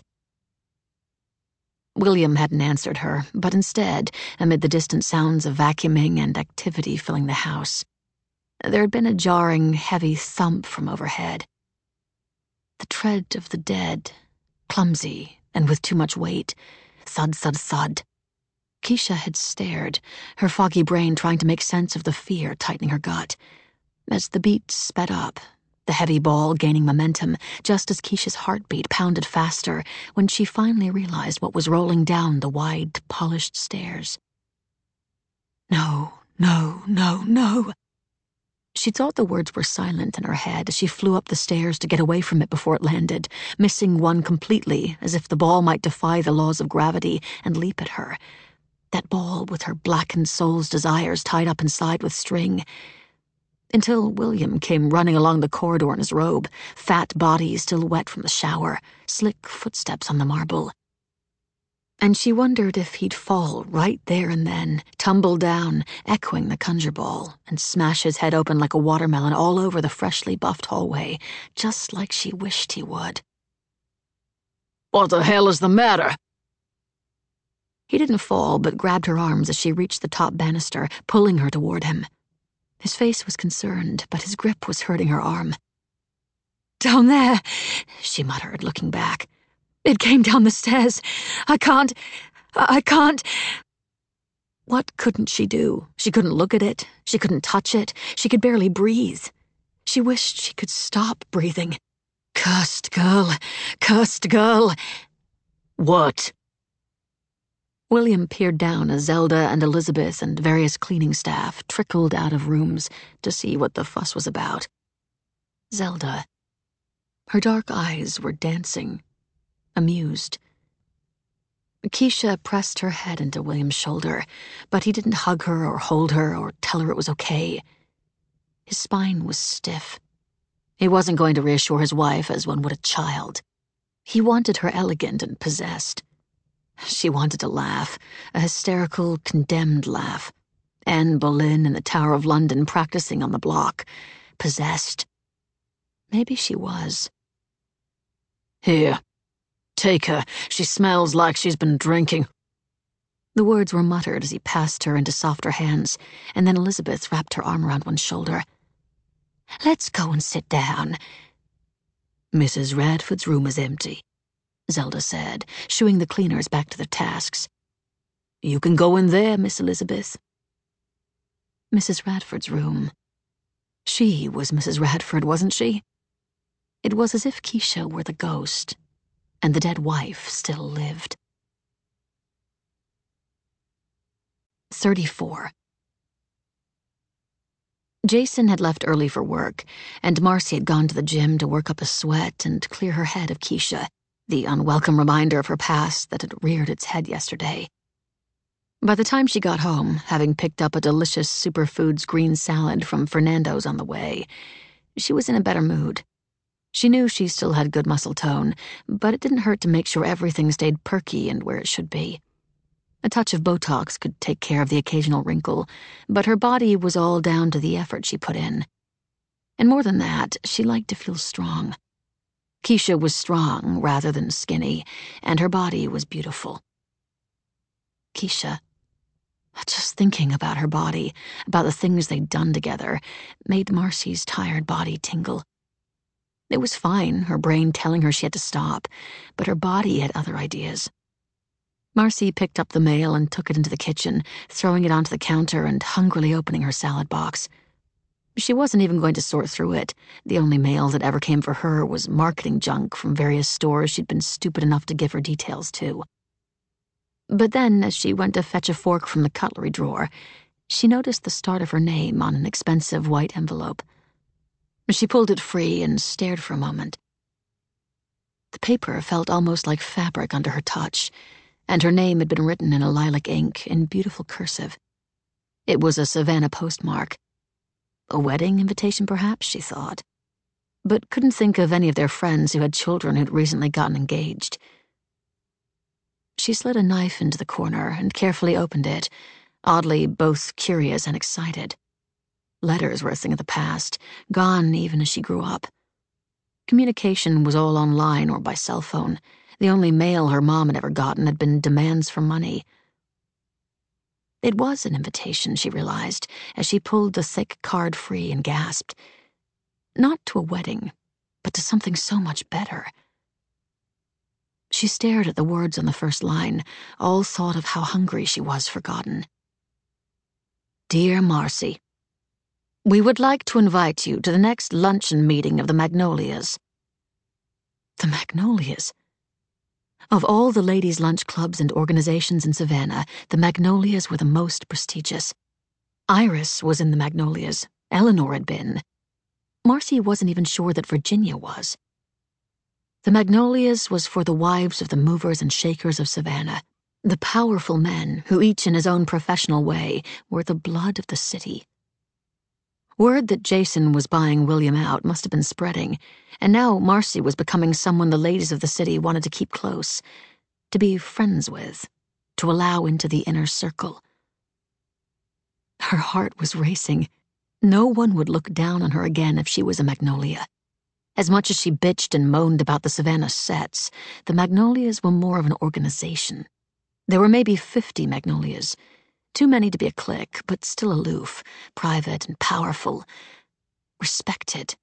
William hadn't answered her, but instead, amid the distant sounds of vacuuming and activity filling the house, there had been a jarring, heavy thump from overhead. The tread of the dead, clumsy and with too much weight, thud, thud, thud. Keisha had stared, her foggy brain trying to make sense of the fear tightening her gut. As the beat sped up, the heavy ball gaining momentum, just as Keisha's heartbeat pounded faster when she finally realized what was rolling down the wide, polished stairs. No, no, no, no. She thought the words were silent in her head as she flew up the stairs to get away from it before it landed, missing one completely, as if the ball might defy the laws of gravity and leap at her. That ball with her blackened soul's desires tied up inside with string. Until William came running along the corridor in his robe, fat body still wet from the shower, slick footsteps on the marble. And she wondered if he'd fall right there and then, tumble down, echoing the conjure ball, and smash his head open like a watermelon all over the freshly buffed hallway, just like she wished he would. What the hell is the matter? He didn't fall, but grabbed her arms as she reached the top banister, pulling her toward him. His face was concerned, but his grip was hurting her arm. "Down there," she muttered, looking back. "It came down the stairs. I can't. What couldn't she do? She couldn't look at it. She couldn't touch it. She could barely breathe. She wished she could stop breathing. Cursed girl. Cursed girl. What? William peered down as Zelda and Elizabeth and various cleaning staff trickled out of rooms to see what the fuss was about. Zelda. Her dark eyes were dancing, amused. Keisha pressed her head into William's shoulder, but he didn't hug her or hold her or tell her it was okay. His spine was stiff. He wasn't going to reassure his wife as one would a child. He wanted her elegant and possessed. She wanted to laugh, a hysterical, condemned laugh. Anne Boleyn in the Tower of London practicing on the block. Possessed. Maybe she was. Here, take her. She smells like she's been drinking. The words were muttered as he passed her into softer hands, and then Elizabeth wrapped her arm around one's shoulder. "Let's go and sit down." Mrs. Radford's room is empty, Zelda said, shooing the cleaners back to their tasks. You can go in there, Miss Elizabeth. Mrs. Radford's room. She was Mrs. Radford, wasn't she? It was as if Keisha were the ghost, and the dead wife still lived. 34. Jason had left early for work, and Marcy had gone to the gym to work up a sweat and clear her head of Keisha, the unwelcome reminder of her past that had reared its head yesterday. By the time she got home, having picked up a delicious Superfoods green salad from Fernando's on the way, She was in a better mood. She knew she still had good muscle tone, but it didn't hurt to make sure everything stayed perky and where it should be. A touch of Botox could take care of the occasional wrinkle, but her body was all down to the effort she put in. And more than that, she liked to feel strong. Keisha was strong rather than skinny, and her body was beautiful. Keisha. Just thinking about her body, about the things they'd done together, made Marcy's tired body tingle. It was fine, her brain telling her she had to stop, but her body had other ideas. Marcy picked up the mail and took it into the kitchen, throwing it onto the counter and hungrily opening her salad box. She wasn't even going to sort through it. The only mail that ever came for her was marketing junk from various stores she'd been stupid enough to give her details to. But then, as she went to fetch a fork from the cutlery drawer, she noticed the start of her name on an expensive white envelope. She pulled it free and stared for a moment. The paper felt almost like fabric under her touch, and her name had been written in a lilac ink in beautiful cursive. It was a Savannah postmark. A wedding invitation, perhaps, she thought, but couldn't think of any of their friends who had children who'd recently gotten engaged. She slid a knife into the corner and carefully opened it, oddly both curious and excited. Letters were a thing of the past, gone even as she grew up. Communication was all online or by cell phone. The only mail her mom had ever gotten had been demands for money. It was an invitation, she realized, as she pulled the thick card free and gasped. Not to a wedding, but to something so much better. She stared at the words on the first line, all thought of how hungry she was forgotten. Dear Marcy, we would like to invite you to the next luncheon meeting of the Magnolias. The Magnolias? Of all the ladies' lunch clubs and organizations in Savannah, the Magnolias were the most prestigious. Iris was in the Magnolias. Eleanor had been. Marcy wasn't even sure that Virginia was. The Magnolias was for the wives of the movers and shakers of Savannah, the powerful men who, each in his own professional way, were the blood of the city. Word that Jason was buying William out must have been spreading, and now Marcy was becoming someone the ladies of the city wanted to keep close, to be friends with, to allow into the inner circle. Her heart was racing. No one would look down on her again if she was a Magnolia. As much as she bitched and moaned about the Savannah sets, the Magnolias were more of an organization. There were maybe 50 Magnolias. Too many to be a clique, but still aloof, private and powerful, respected.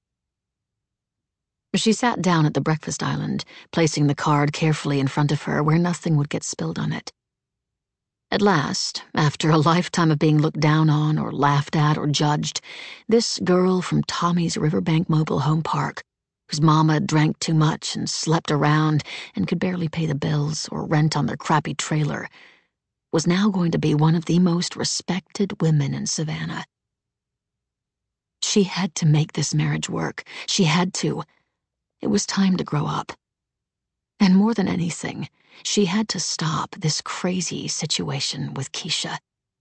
She sat down at the breakfast island, placing the card carefully in front of her where nothing would get spilled on it. At last, after a lifetime of being looked down on or laughed at or judged, this girl from Tommy's Riverbank Mobile Home Park, whose mama drank too much and slept around and could barely pay the bills or rent on their crappy trailer, was now going to be one of the most respected women in Savannah. She had to make this marriage work. She had to. It was time to grow up. And more than anything, she had to stop this crazy situation with Keisha.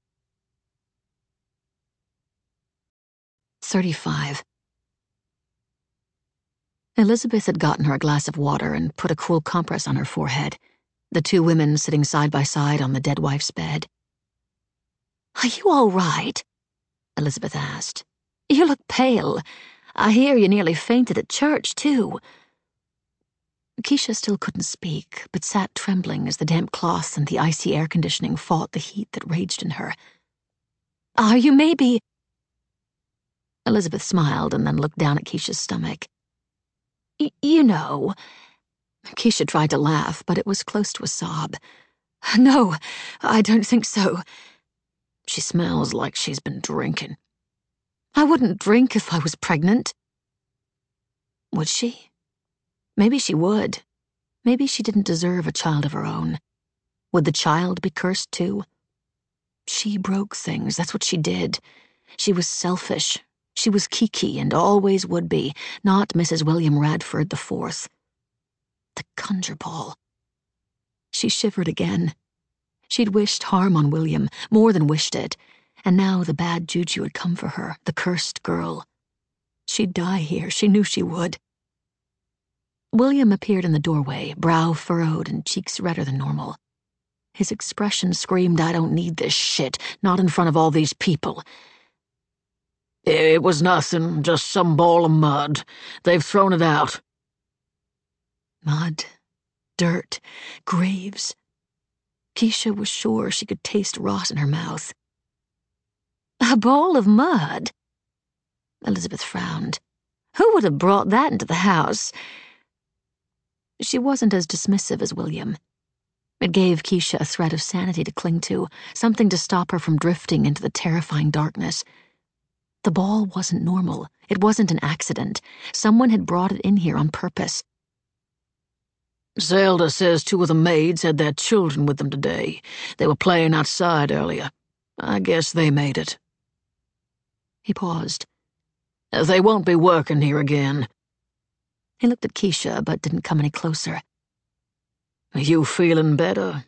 35. Elizabeth had gotten her a glass of water and put a cool compress on her forehead, the two women sitting side by side on the dead wife's bed. Are you all right? Elizabeth asked. You look pale. I hear you nearly fainted at church, too. Keisha still couldn't speak, but sat trembling as the damp cloth and the icy air conditioning fought the heat that raged in her. Are you maybe... Elizabeth smiled and then looked down at Keisha's stomach. You know... Keisha tried to laugh, but it was close to a sob. No, I don't think so. She smells like she's been drinking. I wouldn't drink if I was pregnant. Would she? Maybe she would. Maybe she didn't deserve a child of her own. Would the child be cursed too? She broke things, that's what she did. She was selfish. She was Kiki and always would be, not Mrs. William Radford IV. The conjure ball. She shivered again. She'd wished harm on William, more than wished it, and now the bad juju had come for her, the cursed girl. She'd die here. She knew she would. William appeared in the doorway, brow furrowed and cheeks redder than normal. His expression screamed, "I don't need this shit, not in front of all these people." "It was nothing, just some ball of mud. They've thrown it out." Mud, dirt, graves. Keisha was sure she could taste rot in her mouth. "A ball of mud?" Elizabeth frowned. "Who would have brought that into the house?" She wasn't as dismissive as William. It gave Keisha a thread of sanity to cling to, something to stop her from drifting into the terrifying darkness. The ball wasn't normal. It wasn't an accident. Someone had brought it in here on purpose. "Zelda says 2 of the maids had their children with them today. They were playing outside earlier. I guess they made it." He paused. "They won't be working here again." He looked at Keisha, but didn't come any closer. "You feeling better?"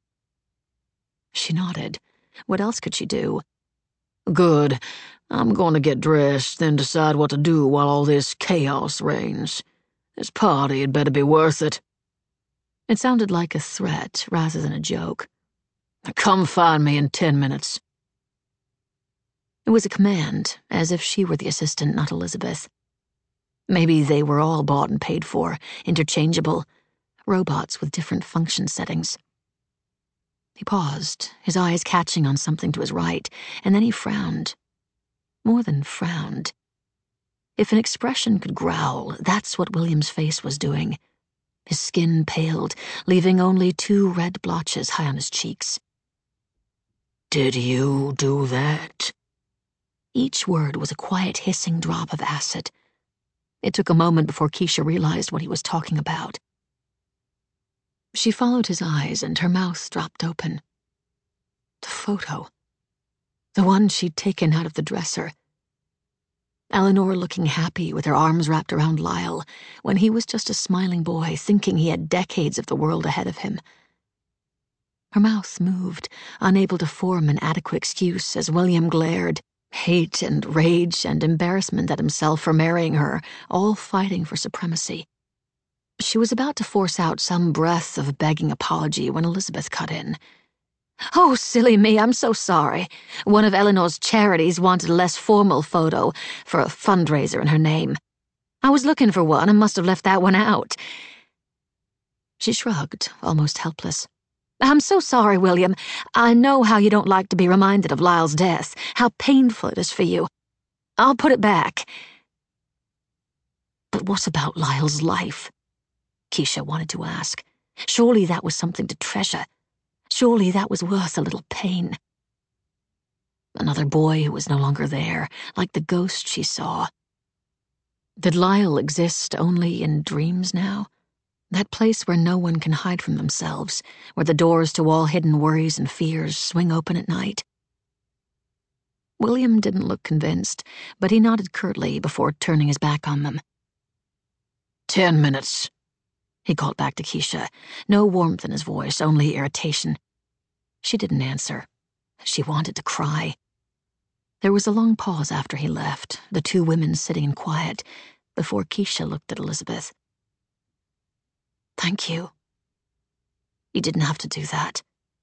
She nodded. What else could she do? "Good. I'm going to get dressed, then decide what to do while all this chaos reigns. This party had better be worth it." It sounded like a threat rather than a joke. "Come find me in 10 minutes. It was a command, as if she were the assistant, not Elizabeth. Maybe they were all bought and paid for, interchangeable, robots with different function settings. He paused, his eyes catching on something to his right, and then he frowned. More than frowned. If an expression could growl, that's what William's face was doing. His skin paled, leaving only 2 red blotches high on his cheeks. "Did you do that?" Each word was a quiet hissing drop of acid. It took a moment before Keisha realized what he was talking about. She followed his eyes and her mouth dropped open. The photo. The one she'd taken out of the dresser. Eleanor looking happy with her arms wrapped around Lyle, when he was just a smiling boy thinking he had decades of the world ahead of him. Her mouth moved, unable to form an adequate excuse as William glared, hate and rage and embarrassment at himself for marrying her, all fighting for supremacy. She was about to force out some breath of begging apology when Elizabeth cut in. "Oh, silly me, I'm so sorry. One of Eleanor's charities wanted a less formal photo for a fundraiser in her name. I was looking for one and must have left that one out." She shrugged, almost helpless. "I'm so sorry, William. I know how you don't like to be reminded of Lyle's death, how painful it is for you. I'll put it back." But what about Lyle's life? Keisha wanted to ask. Surely that was something to treasure. Surely that was worth a little pain. Another boy who was no longer there, like the ghost she saw. Did Lyle exist only in dreams now? That place where no one can hide from themselves, where the doors to all hidden worries and fears swing open at night? William didn't look convinced, but he nodded curtly before turning his back on them. 10 minutes. He called back to Keisha, no warmth in his voice, only irritation. She didn't answer. She wanted to cry. There was a long pause after he left, the 2 women sitting in quiet, before Keisha looked at Elizabeth. "Thank you. You didn't have to do that."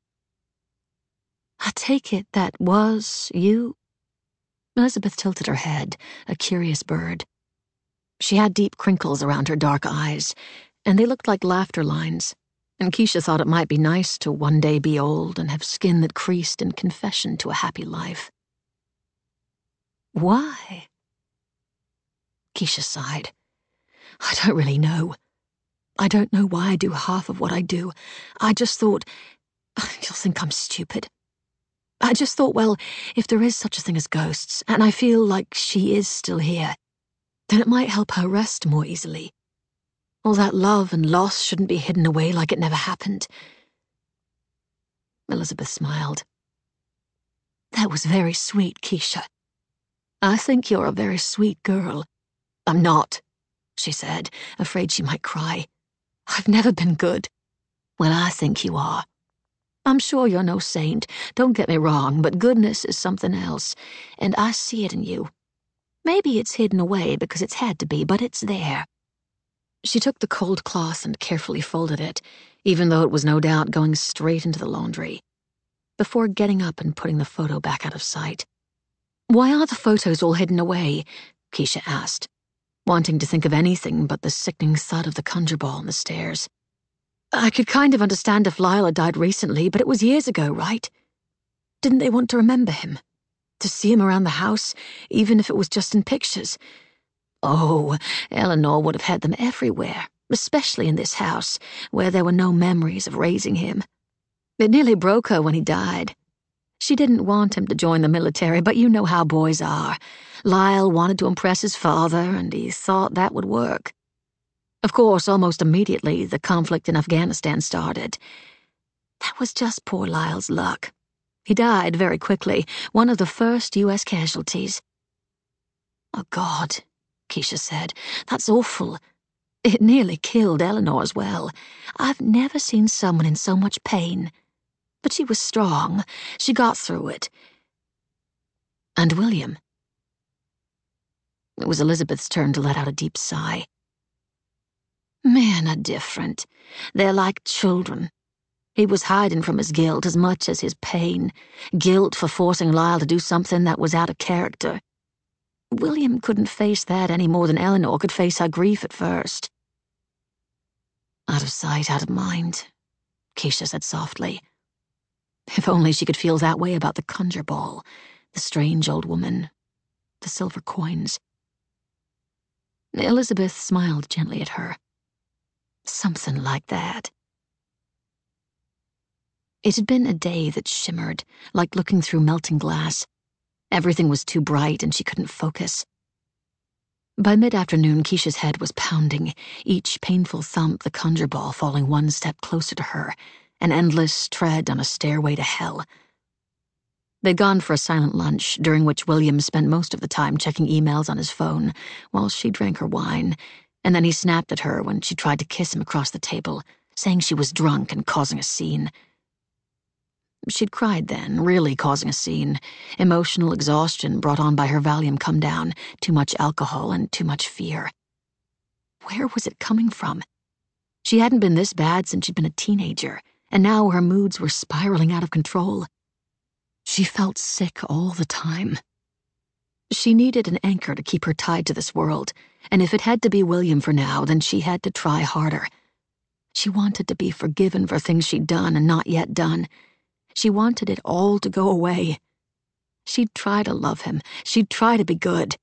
"I take it that was you?" Elizabeth tilted her head, a curious bird. She had deep crinkles around her dark eyes, and they looked like laughter lines, and Keisha thought it might be nice to one day be old and have skin that creased in confession to a happy life. "Why?" Keisha sighed. "I don't really know. I don't know why I do half of what I do. I just thought, you'll think I'm stupid. I just thought, well, if there is such a thing as ghosts, and I feel like she is still here, then it might help her rest more easily. All that love and loss shouldn't be hidden away like it never happened." Elizabeth smiled. "That was very sweet, Keisha. I think you're a very sweet girl." "I'm not," she said, afraid she might cry. "I've never been good." "Well, I think you are. I'm sure you're no saint, don't get me wrong, but goodness is something else, and I see it in you. Maybe it's hidden away because it's had to be, but it's there. She took the cold cloth and carefully folded it, even though it was no doubt going straight into the laundry, before getting up and putting the photo back out of sight. Why are the photos all hidden away? Keisha asked, wanting to think of anything but the sickening thud of the conjure ball on the stairs. I could kind of understand if Lyle had died recently, but it was years ago, right? Didn't they want to remember him? To see him around the house, even if it was just in pictures? Oh, Eleanor would have had them everywhere, especially in this house, where there were no memories of raising him. It nearly broke her when he died. She didn't want him to join the military, but you know how boys are. Lyle wanted to impress his father, and he thought that would work. Of course, almost immediately, the conflict in Afghanistan started. That was just poor Lyle's luck. He died very quickly, one of the first U.S. casualties. Oh, God, Keisha said. That's awful. It nearly killed Eleanor as well. I've never seen someone in so much pain. But she was strong. She got through it. And William? It was Elizabeth's turn to let out a deep sigh. Men are different. They're like children. He was hiding from his guilt as much as his pain. Guilt for forcing Lyle to do something that was out of character. William couldn't face that any more than Eleanor could face her grief at first. Out of sight, out of mind, Keisha said softly. If only she could feel that way about the conjure ball, the strange old woman, the silver coins. Elizabeth smiled gently at her. Something like that. It had been a day that shimmered, like looking through melting glass. Everything was too bright and she couldn't focus. By mid-afternoon, Keisha's head was pounding, each painful thump the conjure ball falling one step closer to her, an endless tread on a stairway to hell. They'd gone for a silent lunch, during which William spent most of the time checking emails on his phone, while she drank her wine, and then he snapped at her when she tried to kiss him across the table, saying she was drunk and causing a scene. She'd cried then, really causing a scene, emotional exhaustion brought on by her Valium come-down, too much alcohol and too much fear. Where was it coming from? She hadn't been this bad since she'd been a teenager, and now her moods were spiraling out of control. She felt sick all the time. She needed an anchor to keep her tied to this world, and if it had to be William for now, then she had to try harder. She wanted to be forgiven for things she'd done and not yet done. She wanted it all to go away. She'd try to love him. She'd try to be good.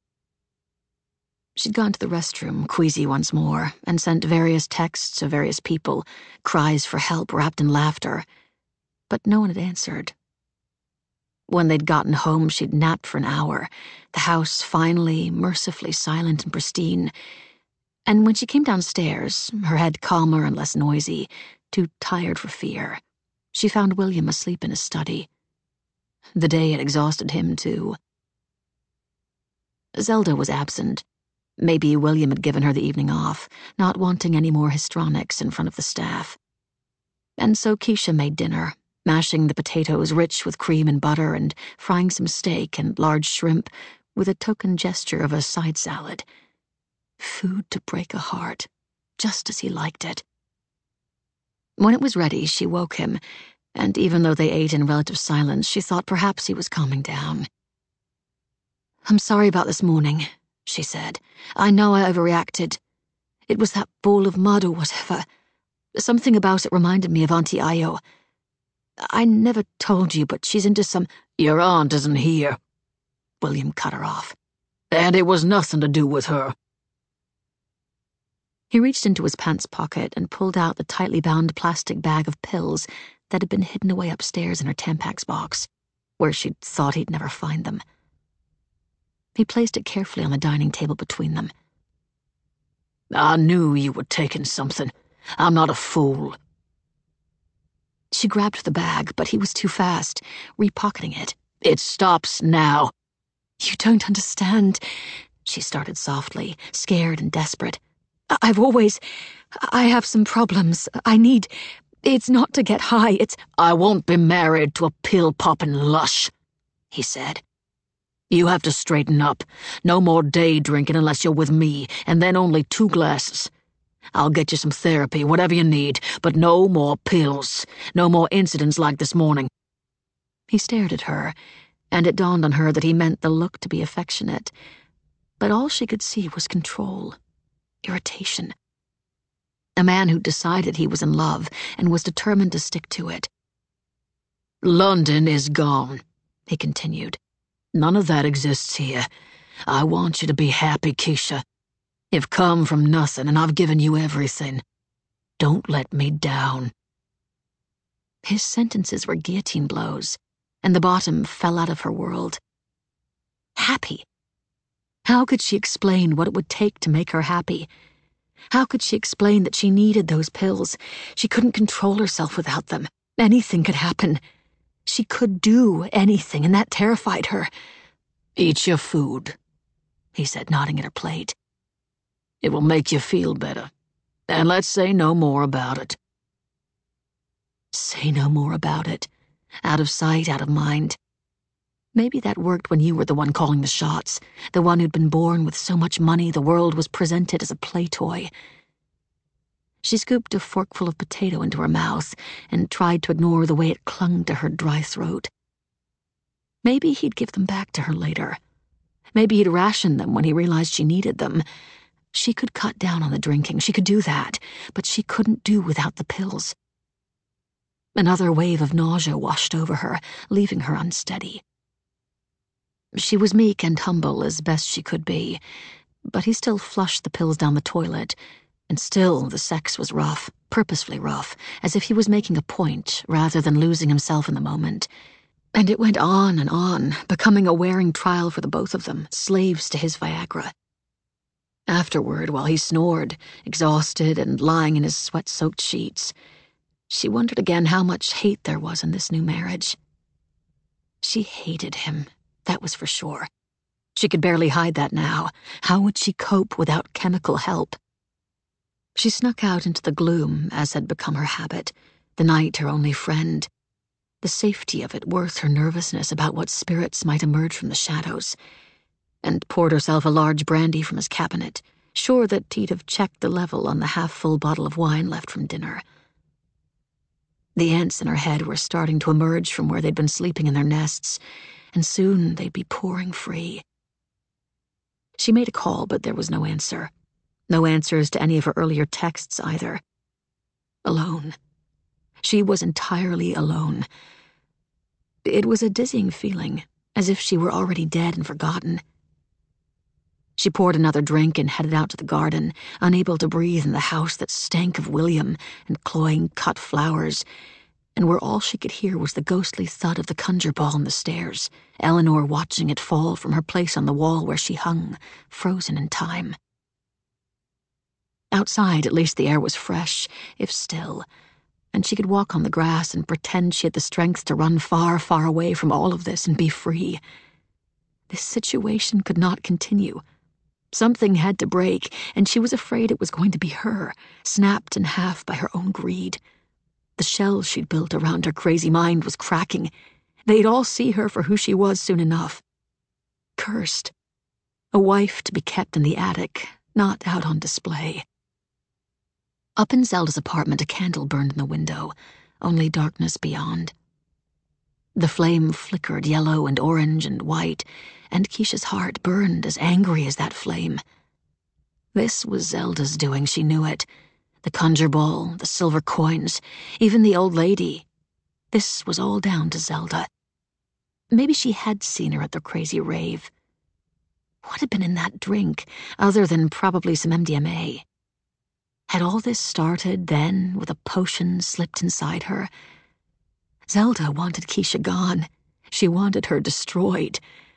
She'd gone to the restroom, queasy once more, and sent various texts to various people, cries for help wrapped in laughter. But no one had answered. When they'd gotten home, she'd napped for an hour, the house finally, mercifully silent and pristine. And when she came downstairs, her head calmer and less noisy, too tired for fear, she found William asleep in his study. The day had exhausted him, too. Zelda was absent. Maybe William had given her the evening off, not wanting any more histrionics in front of the staff. And so Keisha made dinner, mashing the potatoes rich with cream and butter and frying some steak and large shrimp with a token gesture of a side salad. Food to break a heart, just as he liked it. When it was ready, she woke him, and even though they ate in relative silence, she thought perhaps he was calming down. I'm sorry about this morning, she said. I know I overreacted. It was that ball of mud or whatever. Something about it reminded me of Auntie Io. I never told you, but she's into some— Your aunt isn't here, William cut her off. And it was nothing to do with her. He reached into his pants pocket and pulled out the tightly bound plastic bag of pills that had been hidden away upstairs in her Tampax box, where she'd thought he'd never find them. He placed it carefully on the dining table between them. I knew you were taking something. I'm not a fool. She grabbed the bag, but he was too fast, repocketing it. It stops now. You don't understand, she started softly, scared and desperate. I have some problems. It's not to get high, it's— I won't be married to a pill-popping lush, he said. You have to straighten up. No more day drinking unless you're with me, and then only 2 glasses. I'll get you some therapy, whatever you need, but no more pills. No more incidents like this morning." He stared at her, and it dawned on her that he meant the look to be affectionate. But all she could see was control, irritation. A man who decided he was in love and was determined to stick to it. "London is gone," he continued. "None of that exists here. I want you to be happy, Keisha. You've come from nothing, and I've given you everything. Don't let me down." His sentences were guillotine blows, and the bottom fell out of her world. Happy. How could she explain what it would take to make her happy? How could she explain that she needed those pills? She couldn't control herself without them. Anything could happen. She could do anything, and that terrified her. "Eat your food," he said, nodding at her plate. "It will make you feel better. And let's say no more about it." Say no more about it. Out of sight, out of mind. Maybe that worked when you were the one calling the shots, the one who'd been born with so much money the world was presented as a play toy. She scooped a forkful of potato into her mouth and tried to ignore the way it clung to her dry throat. Maybe he'd give them back to her later. Maybe he'd ration them when he realized she needed them. She could cut down on the drinking, she could do that, but she couldn't do without the pills. Another wave of nausea washed over her, leaving her unsteady. She was meek and humble as best she could be, but he still flushed the pills down the toilet, and still the sex was rough, purposefully rough, as if he was making a point rather than losing himself in the moment. And it went on, becoming a wearing trial for the both of them, slaves to his Viagra. Afterward, while he snored, exhausted and lying in his sweat-soaked sheets, she wondered again how much hate there was in this new marriage. She hated him, that was for sure. She could barely hide that now. How would she cope without chemical help? She snuck out into the gloom, as had become her habit, the night her only friend. The safety of it worth her nervousness about what spirits might emerge from the shadows, and poured herself a large brandy from his cabinet, sure that he'd have checked the level on the half-full bottle of wine left from dinner. The ants in her head were starting to emerge from where they'd been sleeping in their nests, and soon they'd be pouring free. She made a call, but there was no answer. No answers to any of her earlier texts either. Alone. She was entirely alone. It was a dizzying feeling, as if she were already dead and forgotten. She poured another drink and headed out to the garden, unable to breathe in the house that stank of William and cloying cut flowers, and where all she could hear was the ghostly thud of the conjure ball on the stairs, Eleanor watching it fall from her place on the wall where she hung, frozen in time. Outside, at least the air was fresh, if still, and she could walk on the grass and pretend she had the strength to run far, far away from all of this and be free. This situation could not continue. Something had to break, and she was afraid it was going to be her, snapped in half by her own greed. The shell she'd built around her crazy mind was cracking. They'd all see her for who she was soon enough. Cursed. A wife to be kept in the attic, not out on display. Up in Zelda's apartment, a candle burned in the window, only darkness beyond. The flame flickered yellow and orange and white, and Keisha's heart burned as angry as that flame. This was Zelda's doing, she knew it. The conjure ball, the silver coins, even the old lady. This was all down to Zelda. Maybe she had seen her at the crazy rave. What had been in that drink, other than probably some MDMA? Had all this started then with a potion slipped inside her? Zelda wanted Keisha gone. She wanted her destroyed.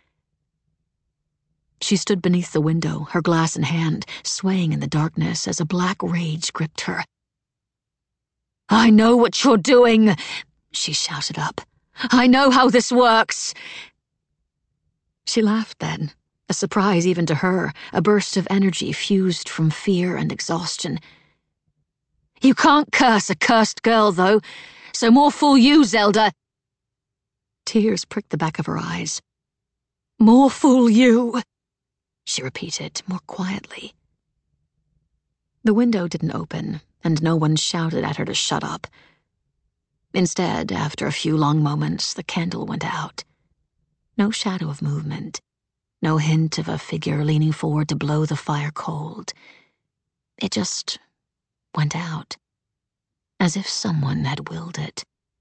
She stood beneath the window, her glass in hand, swaying in the darkness as a black rage gripped her. "I know what you're doing," she shouted up. "I know how this works." She laughed then, a surprise even to her, a burst of energy fused from fear and exhaustion. "You can't curse a cursed girl, though, so more fool you, Zelda." Tears pricked the back of her eyes. More fool you, she repeated more quietly. The window didn't open, and no one shouted at her to shut up. Instead, after a few long moments, the candle went out. No shadow of movement, no hint of a figure leaning forward to blow the fire cold. It just went out, as if someone had willed it.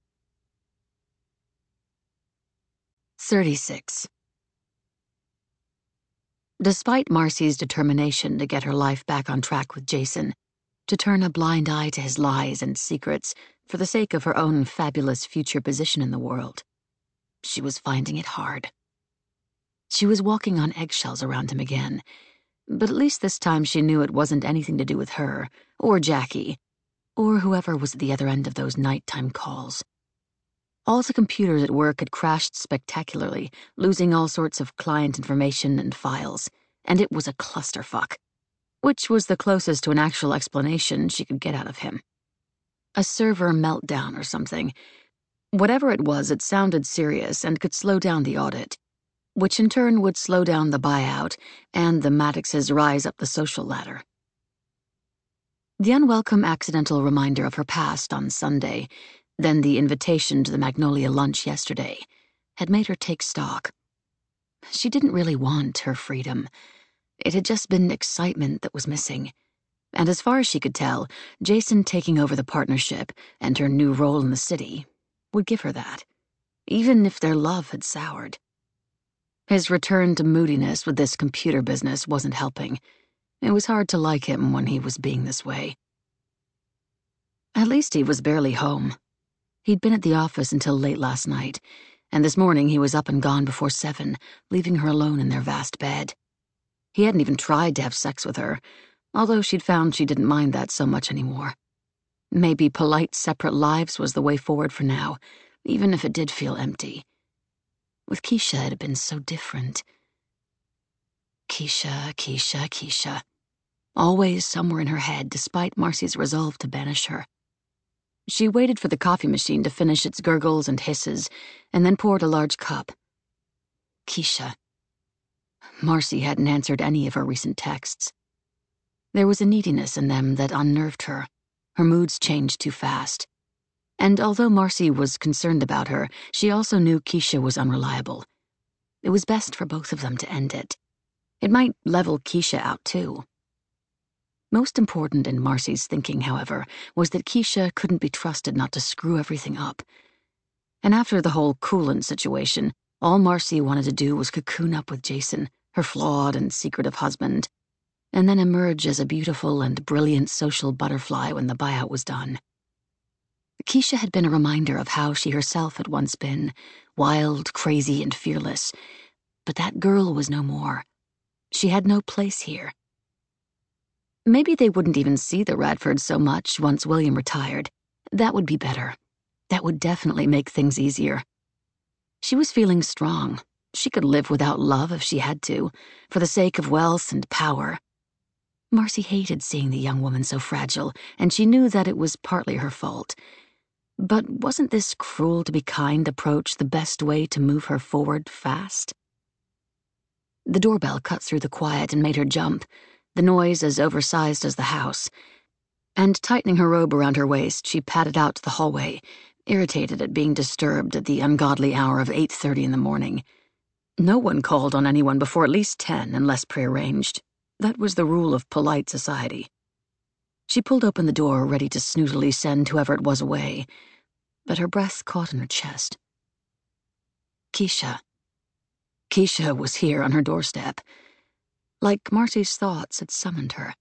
36. Despite Marcy's determination to get her life back on track with Jason, to turn a blind eye to his lies and secrets for the sake of her own fabulous future position in the world, she was finding it hard. She was walking on eggshells around him again, but at least this time she knew it wasn't anything to do with her, or Jackie, or whoever was at the other end of those nighttime calls. All the computers at work had crashed spectacularly, losing all sorts of client information and files, and it was a clusterfuck, which was the closest to an actual explanation she could get out of him. A server meltdown or something. Whatever it was, it sounded serious and could slow down the audit, which in turn would slow down the buyout and the Maddox's rise up the social ladder. The unwelcome accidental reminder of her past on Sunday, then the invitation to the Magnolia lunch yesterday, had made her take stock. She didn't really want her freedom. It had just been excitement that was missing. And as far as she could tell, Jason taking over the partnership and her new role in the city would give her that, even if their love had soured. His return to moodiness with this computer business wasn't helping. It was hard to like him when he was being this way. At least he was barely home. He'd been at the office until late last night, and this morning he was up and gone before 7, leaving her alone in their vast bed. He hadn't even tried to have sex with her, although she'd found she didn't mind that so much anymore. Maybe polite separate lives was the way forward for now, even if it did feel empty. With Keisha, it had been so different. Keisha. Always somewhere in her head, despite Marcy's resolve to banish her. She waited for the coffee machine to finish its gurgles and hisses, and then poured a large cup. Keisha. Marcy hadn't answered any of her recent texts. There was a neediness in them that unnerved her. Her moods changed too fast. And although Marcy was concerned about her, she also knew Keisha was unreliable. It was best for both of them to end it. It might level Keisha out, too. Most important in Marcy's thinking, however, was that Keisha couldn't be trusted not to screw everything up. And after the whole coolant situation, all Marcy wanted to do was cocoon up with Jason, her flawed and secretive husband, and then emerge as a beautiful and brilliant social butterfly when the buyout was done. Keisha had been a reminder of how she herself had once been, wild, crazy, and fearless. But that girl was no more. She had no place here. Maybe they wouldn't even see the Radfords so much once William retired. That would be better. That would definitely make things easier. She was feeling strong. She could live without love if she had to, for the sake of wealth and power. Marcy hated seeing the young woman so fragile, and she knew that it was partly her fault. But wasn't this cruel-to-be-kind approach the best way to move her forward fast? The doorbell cut through the quiet and made her jump, the noise as oversized as the house. And tightening her robe around her waist, she padded out to the hallway, irritated at being disturbed at the ungodly hour of 8:30 in the morning. No one called on anyone before at least 10 unless prearranged. That was the rule of polite society. She pulled open the door, ready to snootily send whoever it was away, but her breath caught in her chest. Keisha. Keisha was here on her doorstep. Like Marcy's thoughts had summoned her.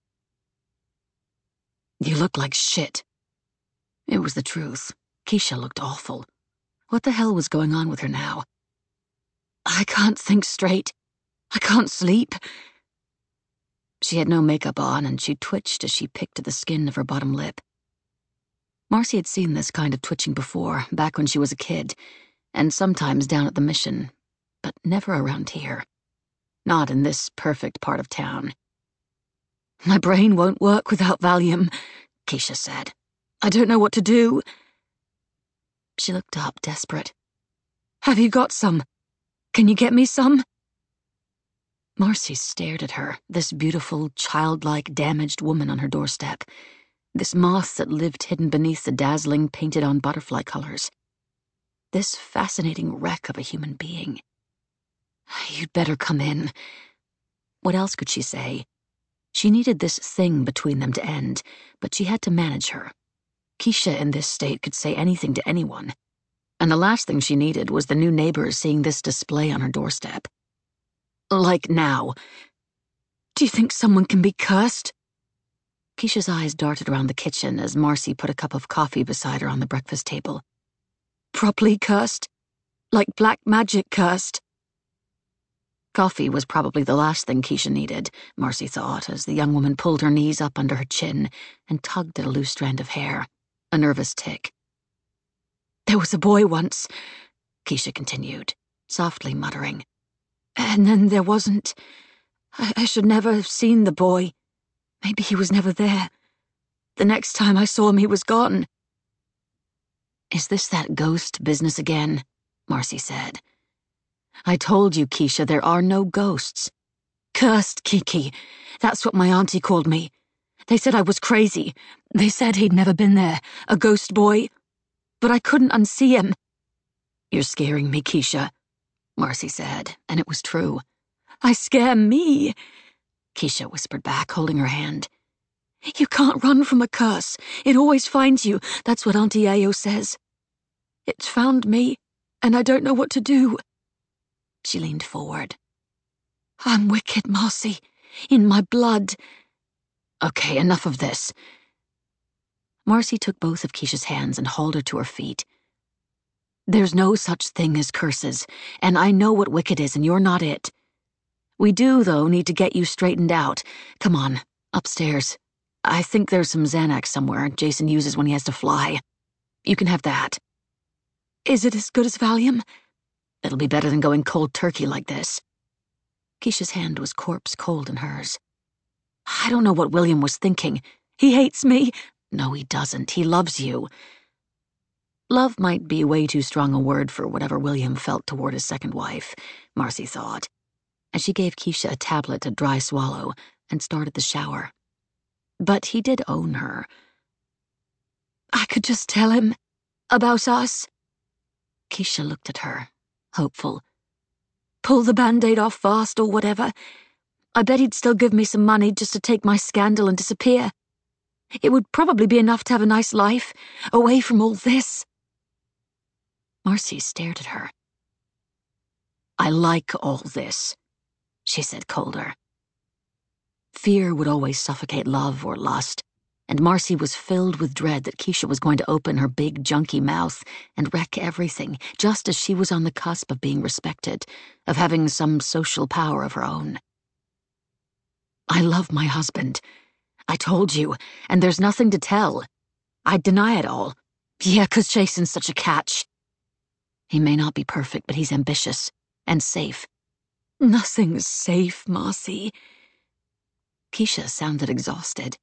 "You look like shit." It was the truth. Keisha looked awful. What the hell was going on with her now? "I can't think straight. I can't sleep." She had no makeup on, and she twitched as she picked at the skin of her bottom lip. Marcy had seen this kind of twitching before, back when she was a kid, and sometimes down at the mission, but never around here. Not in this perfect part of town. "My brain won't work without Valium," Keisha said. "I don't know what to do." She looked up, desperate. "Have you got some? Can you get me some?" Marcy stared at her, this beautiful, childlike, damaged woman on her doorstep, this moth that lived hidden beneath the dazzling, painted-on butterfly colors. This fascinating wreck of a human being. You'd better come in. What else could she say? She needed this thing between them to end, but she had to manage her. Keisha in this state could say anything to anyone. And the last thing she needed was the new neighbors seeing this display on her doorstep. Like now. Do you think someone can be cursed? Keisha's eyes darted around the kitchen as Marcy put a cup of coffee beside her on the breakfast table. Properly cursed? Like black magic cursed? Coffee was probably the last thing Keisha needed, Marcy thought, as the young woman pulled her knees up under her chin and tugged at a loose strand of hair, a nervous tick. There was a boy once, Keisha continued, softly muttering. And then there wasn't. I should never have seen the boy. Maybe he was never there. The next time I saw him, he was gone. Is this that ghost business again? Marcy said. I told you, Keisha, there are no ghosts. Cursed Kiki. That's what my auntie called me. They said I was crazy. They said he'd never been there, a ghost boy. But I couldn't unsee him. You're scaring me, Keisha, Marcy said, and it was true. I scare me, Keisha whispered back, holding her hand. You can't run from a curse. It always finds you. That's what Auntie Ayo says. It's found me, and I don't know what to do. She leaned forward. I'm wicked, Marcy. In my blood. Okay, enough of this. Marcy took both of Keisha's hands and hauled her to her feet. There's no such thing as curses, and I know what wicked is, and you're not it. We do, though, need to get you straightened out. Come on, upstairs. I think there's some Xanax somewhere Jason uses when he has to fly. You can have that. Is it as good as Valium? It'll be better than going cold turkey like this. Keisha's hand was corpse cold in hers. I don't know what William was thinking. He hates me. No, he doesn't. He loves you. Love might be way too strong a word for whatever William felt toward his second wife, Marcy thought, as she gave Keisha a tablet to dry swallow and started the shower. But he did own her. I could just tell him about us. Keisha looked at her, hopeful. Pull the Band-Aid off fast or whatever. I bet he'd still give me some money just to take my scandal and disappear. It would probably be enough to have a nice life, away from all this. Marcy stared at her. I like all this, she said colder. Fear would always suffocate love or lust, and Marcy was filled with dread that Keisha was going to open her big, junky mouth and wreck everything, just as she was on the cusp of being respected, of having some social power of her own. I love my husband. I told you, and there's nothing to tell. I'd deny it all. Yeah, 'cause Jason's such a catch. He may not be perfect, but he's ambitious and safe. Nothing's safe, Marcy. Keisha sounded exhausted.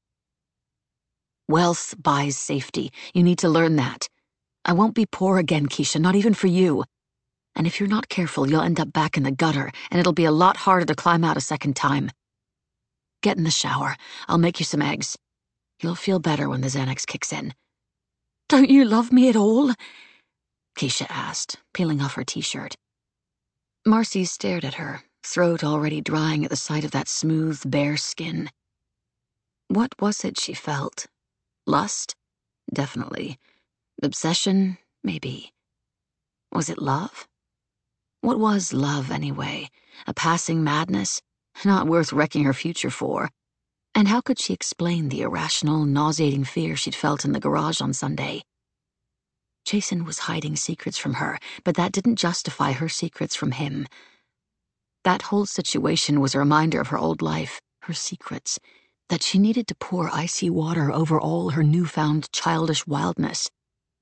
Wealth buys safety. You need to learn that. I won't be poor again, Keisha, not even for you. And if you're not careful, you'll end up back in the gutter, and it'll be a lot harder to climb out a second time. Get in the shower. I'll make you some eggs. You'll feel better when the Xanax kicks in. Don't you love me at all? Keisha asked, peeling off her t-shirt. Marcy stared at her, throat already drying at the sight of that smooth, bare skin. What was it she felt? Lust? Definitely. Obsession? Maybe. Was it love? What was love, anyway? A passing madness? Not worth wrecking her future for. And how could she explain the irrational, nauseating fear she'd felt in the garage on Sunday? Jason was hiding secrets from her, but that didn't justify her secrets from him. That whole situation was a reminder of her old life, her secrets, that she needed to pour icy water over all her newfound childish wildness.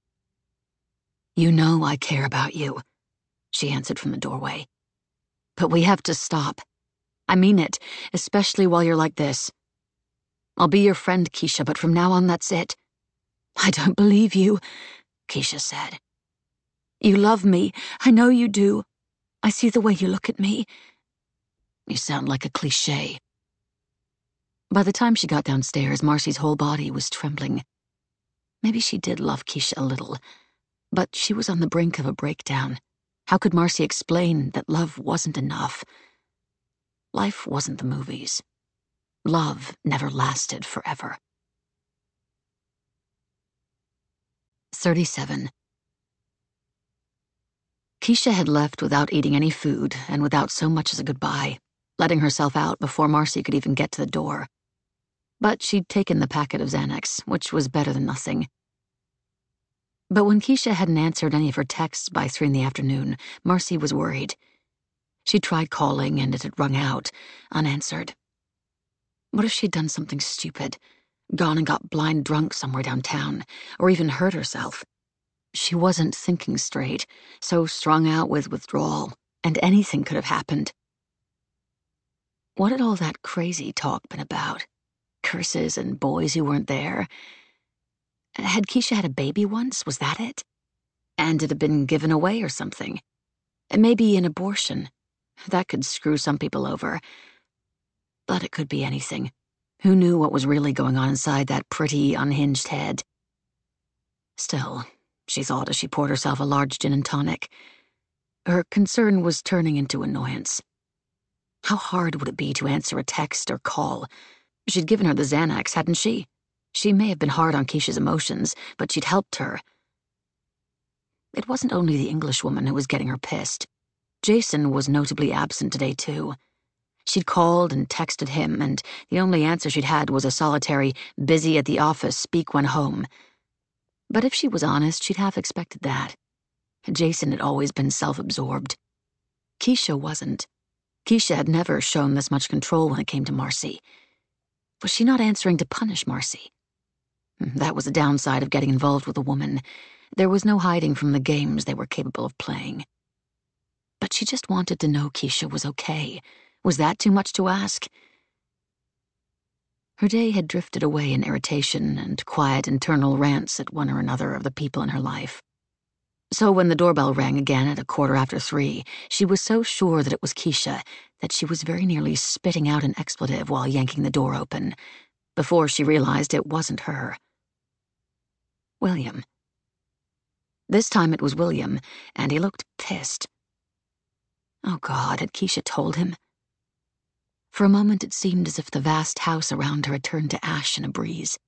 You know I care about you, she answered from the doorway. But we have to stop. I mean it, especially while you're like this. I'll be your friend, Keisha, but from now on that's it. I don't believe you, Keisha said. You love me. I know you do. I see the way you look at me. You sound like a cliché. By the time she got downstairs, Marcy's whole body was trembling. Maybe she did love Keisha a little, but she was on the brink of a breakdown. How could Marcy explain that love wasn't enough? Life wasn't the movies. Love never lasted forever. 37. Keisha had left without eating any food and without so much as a goodbye, letting herself out before Marcy could even get to the door. But she'd taken the packet of Xanax, which was better than nothing. But when Keisha hadn't answered any of her texts by 3 in the afternoon, Marcy was worried. She tried calling, and it had rung out, unanswered. What if she'd done something stupid, gone and got blind drunk somewhere downtown, or even hurt herself? She wasn't thinking straight, so strung out with withdrawal, and anything could have happened. What had all that crazy talk been about? Curses and boys who weren't there? Had Keisha had a baby once? Was that it? And it had been given away or something? Maybe an abortion. That could screw some people over. But it could be anything. Who knew what was really going on inside that pretty, unhinged head? Still, she thought as she poured herself a large gin and tonic. Her concern was turning into annoyance. How hard would it be to answer a text or call? She'd given her the Xanax, hadn't she? She may have been hard on Keisha's emotions, but she'd helped her. It wasn't only the Englishwoman who was getting her pissed. Jason was notably absent today, too. She'd called and texted him, and the only answer she'd had was a solitary, busy at the office, speak when home. But if she was honest, she'd half expected that. Jason had always been self-absorbed. Keisha wasn't. Keisha had never shown this much control when it came to Marcy. Was she not answering to punish Marcy? That was the downside of getting involved with a woman. There was no hiding from the games they were capable of playing. But she just wanted to know Keisha was okay. Was that too much to ask? Her day had drifted away in irritation and quiet internal rants at one or another of the people in her life. So when the doorbell rang again at 3:15, she was so sure that it was Keisha that she was very nearly spitting out an expletive while yanking the door open, before she realized it wasn't her. William. This time it was William, and he looked pissed. Oh God, had Keisha told him? For a moment it seemed as if the vast house around her had turned to ash in a breeze.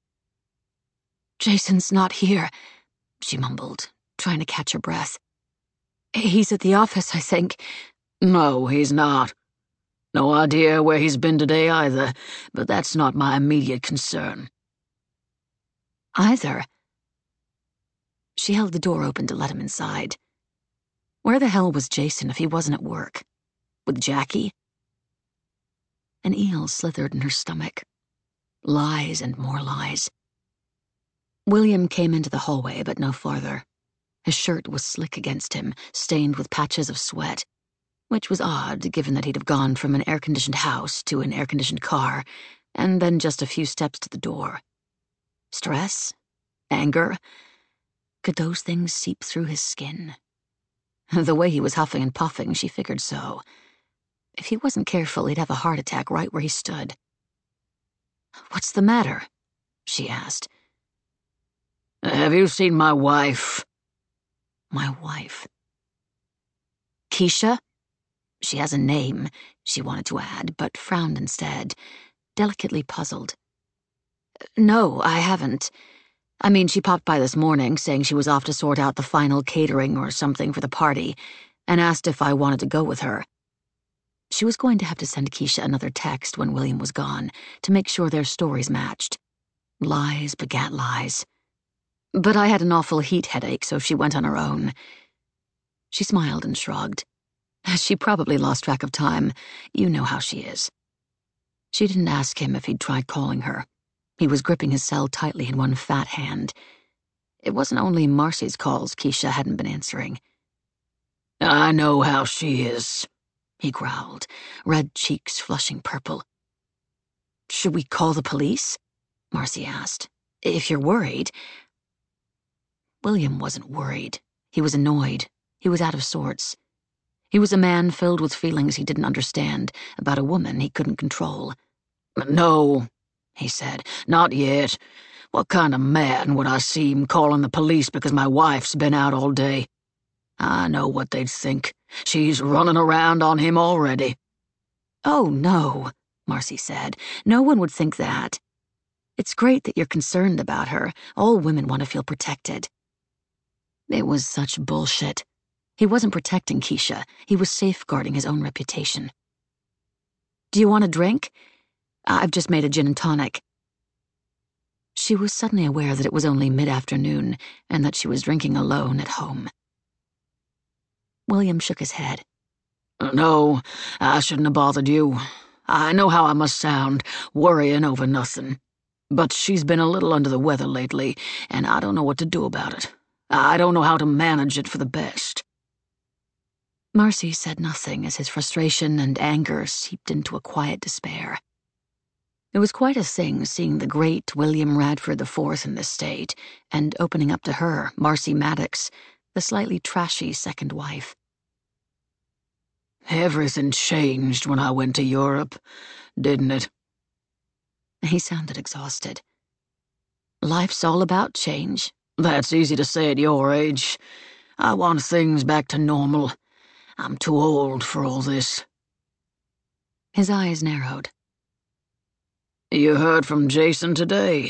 "Jason's not here," she mumbled, trying to catch her breath. "He's at the office, I think." No, he's not. No idea where he's been today either, but that's not my immediate concern. Either? She held the door open to let him inside. Where the hell was Jason if he wasn't at work? With Jackie? An eel slithered in her stomach. Lies and more lies. William came into the hallway, but no farther. His shirt was slick against him, stained with patches of sweat, which was odd, given that he'd have gone from an air-conditioned house to an air-conditioned car, and then just a few steps to the door. Stress? Anger? Could those things seep through his skin? The way he was huffing and puffing, she figured so. If he wasn't careful, he'd have a heart attack right where he stood. "What's the matter?" she asked. Have you seen my wife? My wife. Keisha? She has a name, she wanted to add, but frowned instead, delicately puzzled. "No, I haven't. I mean, she popped by this morning, saying she was off to sort out the final catering or something for the party, and asked if I wanted to go with her." She was going to have to send Keisha another text when William was gone, to make sure their stories matched. Lies begat lies. But I had an awful heat headache, so she went on her own. She smiled and shrugged. She probably lost track of time. You know how she is. She didn't ask him if he'd tried calling her. He was gripping his cell tightly in one fat hand. It wasn't only Marcy's calls Keisha hadn't been answering. I know how she is, he growled, red cheeks flushing purple. "Should we call the police?" Marcy asked. "If you're worried." William wasn't worried. He was annoyed. He was out of sorts. He was a man filled with feelings he didn't understand about a woman he couldn't control. "No," he said, "not yet. What kind of man would I seem calling the police because my wife's been out all day? I know what they'd think. She's running around on him already." "Oh, no," Marcy said. "No one would think that. It's great that you're concerned about her. All women want to feel protected." It was such bullshit. He wasn't protecting Keisha. He was safeguarding his own reputation. "Do you want a drink? I've just made a gin and tonic." She was suddenly aware that it was only mid-afternoon and that she was drinking alone at home. William shook his head. "No, I shouldn't have bothered you. I know how I must sound, worrying over nothing. But she's been a little under the weather lately, and I don't know what to do about it. I don't know how to manage it for the best." Marcy said nothing as his frustration and anger seeped into a quiet despair. It was quite a thing seeing the great William Radford IV in this state, and opening up to her, Marcy Maddox, the slightly trashy second wife. "Everything changed when I went to Europe, didn't it?" He sounded exhausted. "Life's all about change." "That's easy to say at your age. I want things back to normal. I'm too old for all this." His eyes narrowed. "You heard from Jason today?"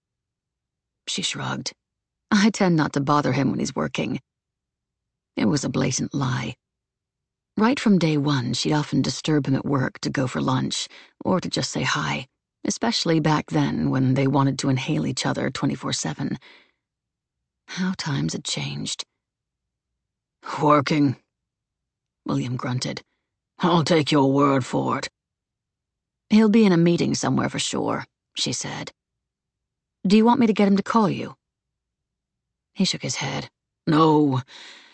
She shrugged. "I tend not to bother him when he's working." It was a blatant lie. Right from day one, she'd often disturb him at work to go for lunch, or to just say hi, especially back then when they wanted to inhale each other 24/7. How times had changed. "Working?" William grunted. "I'll take your word for it." "He'll be in a meeting somewhere for sure," she said. "Do you want me to get him to call you?" He shook his head. "No,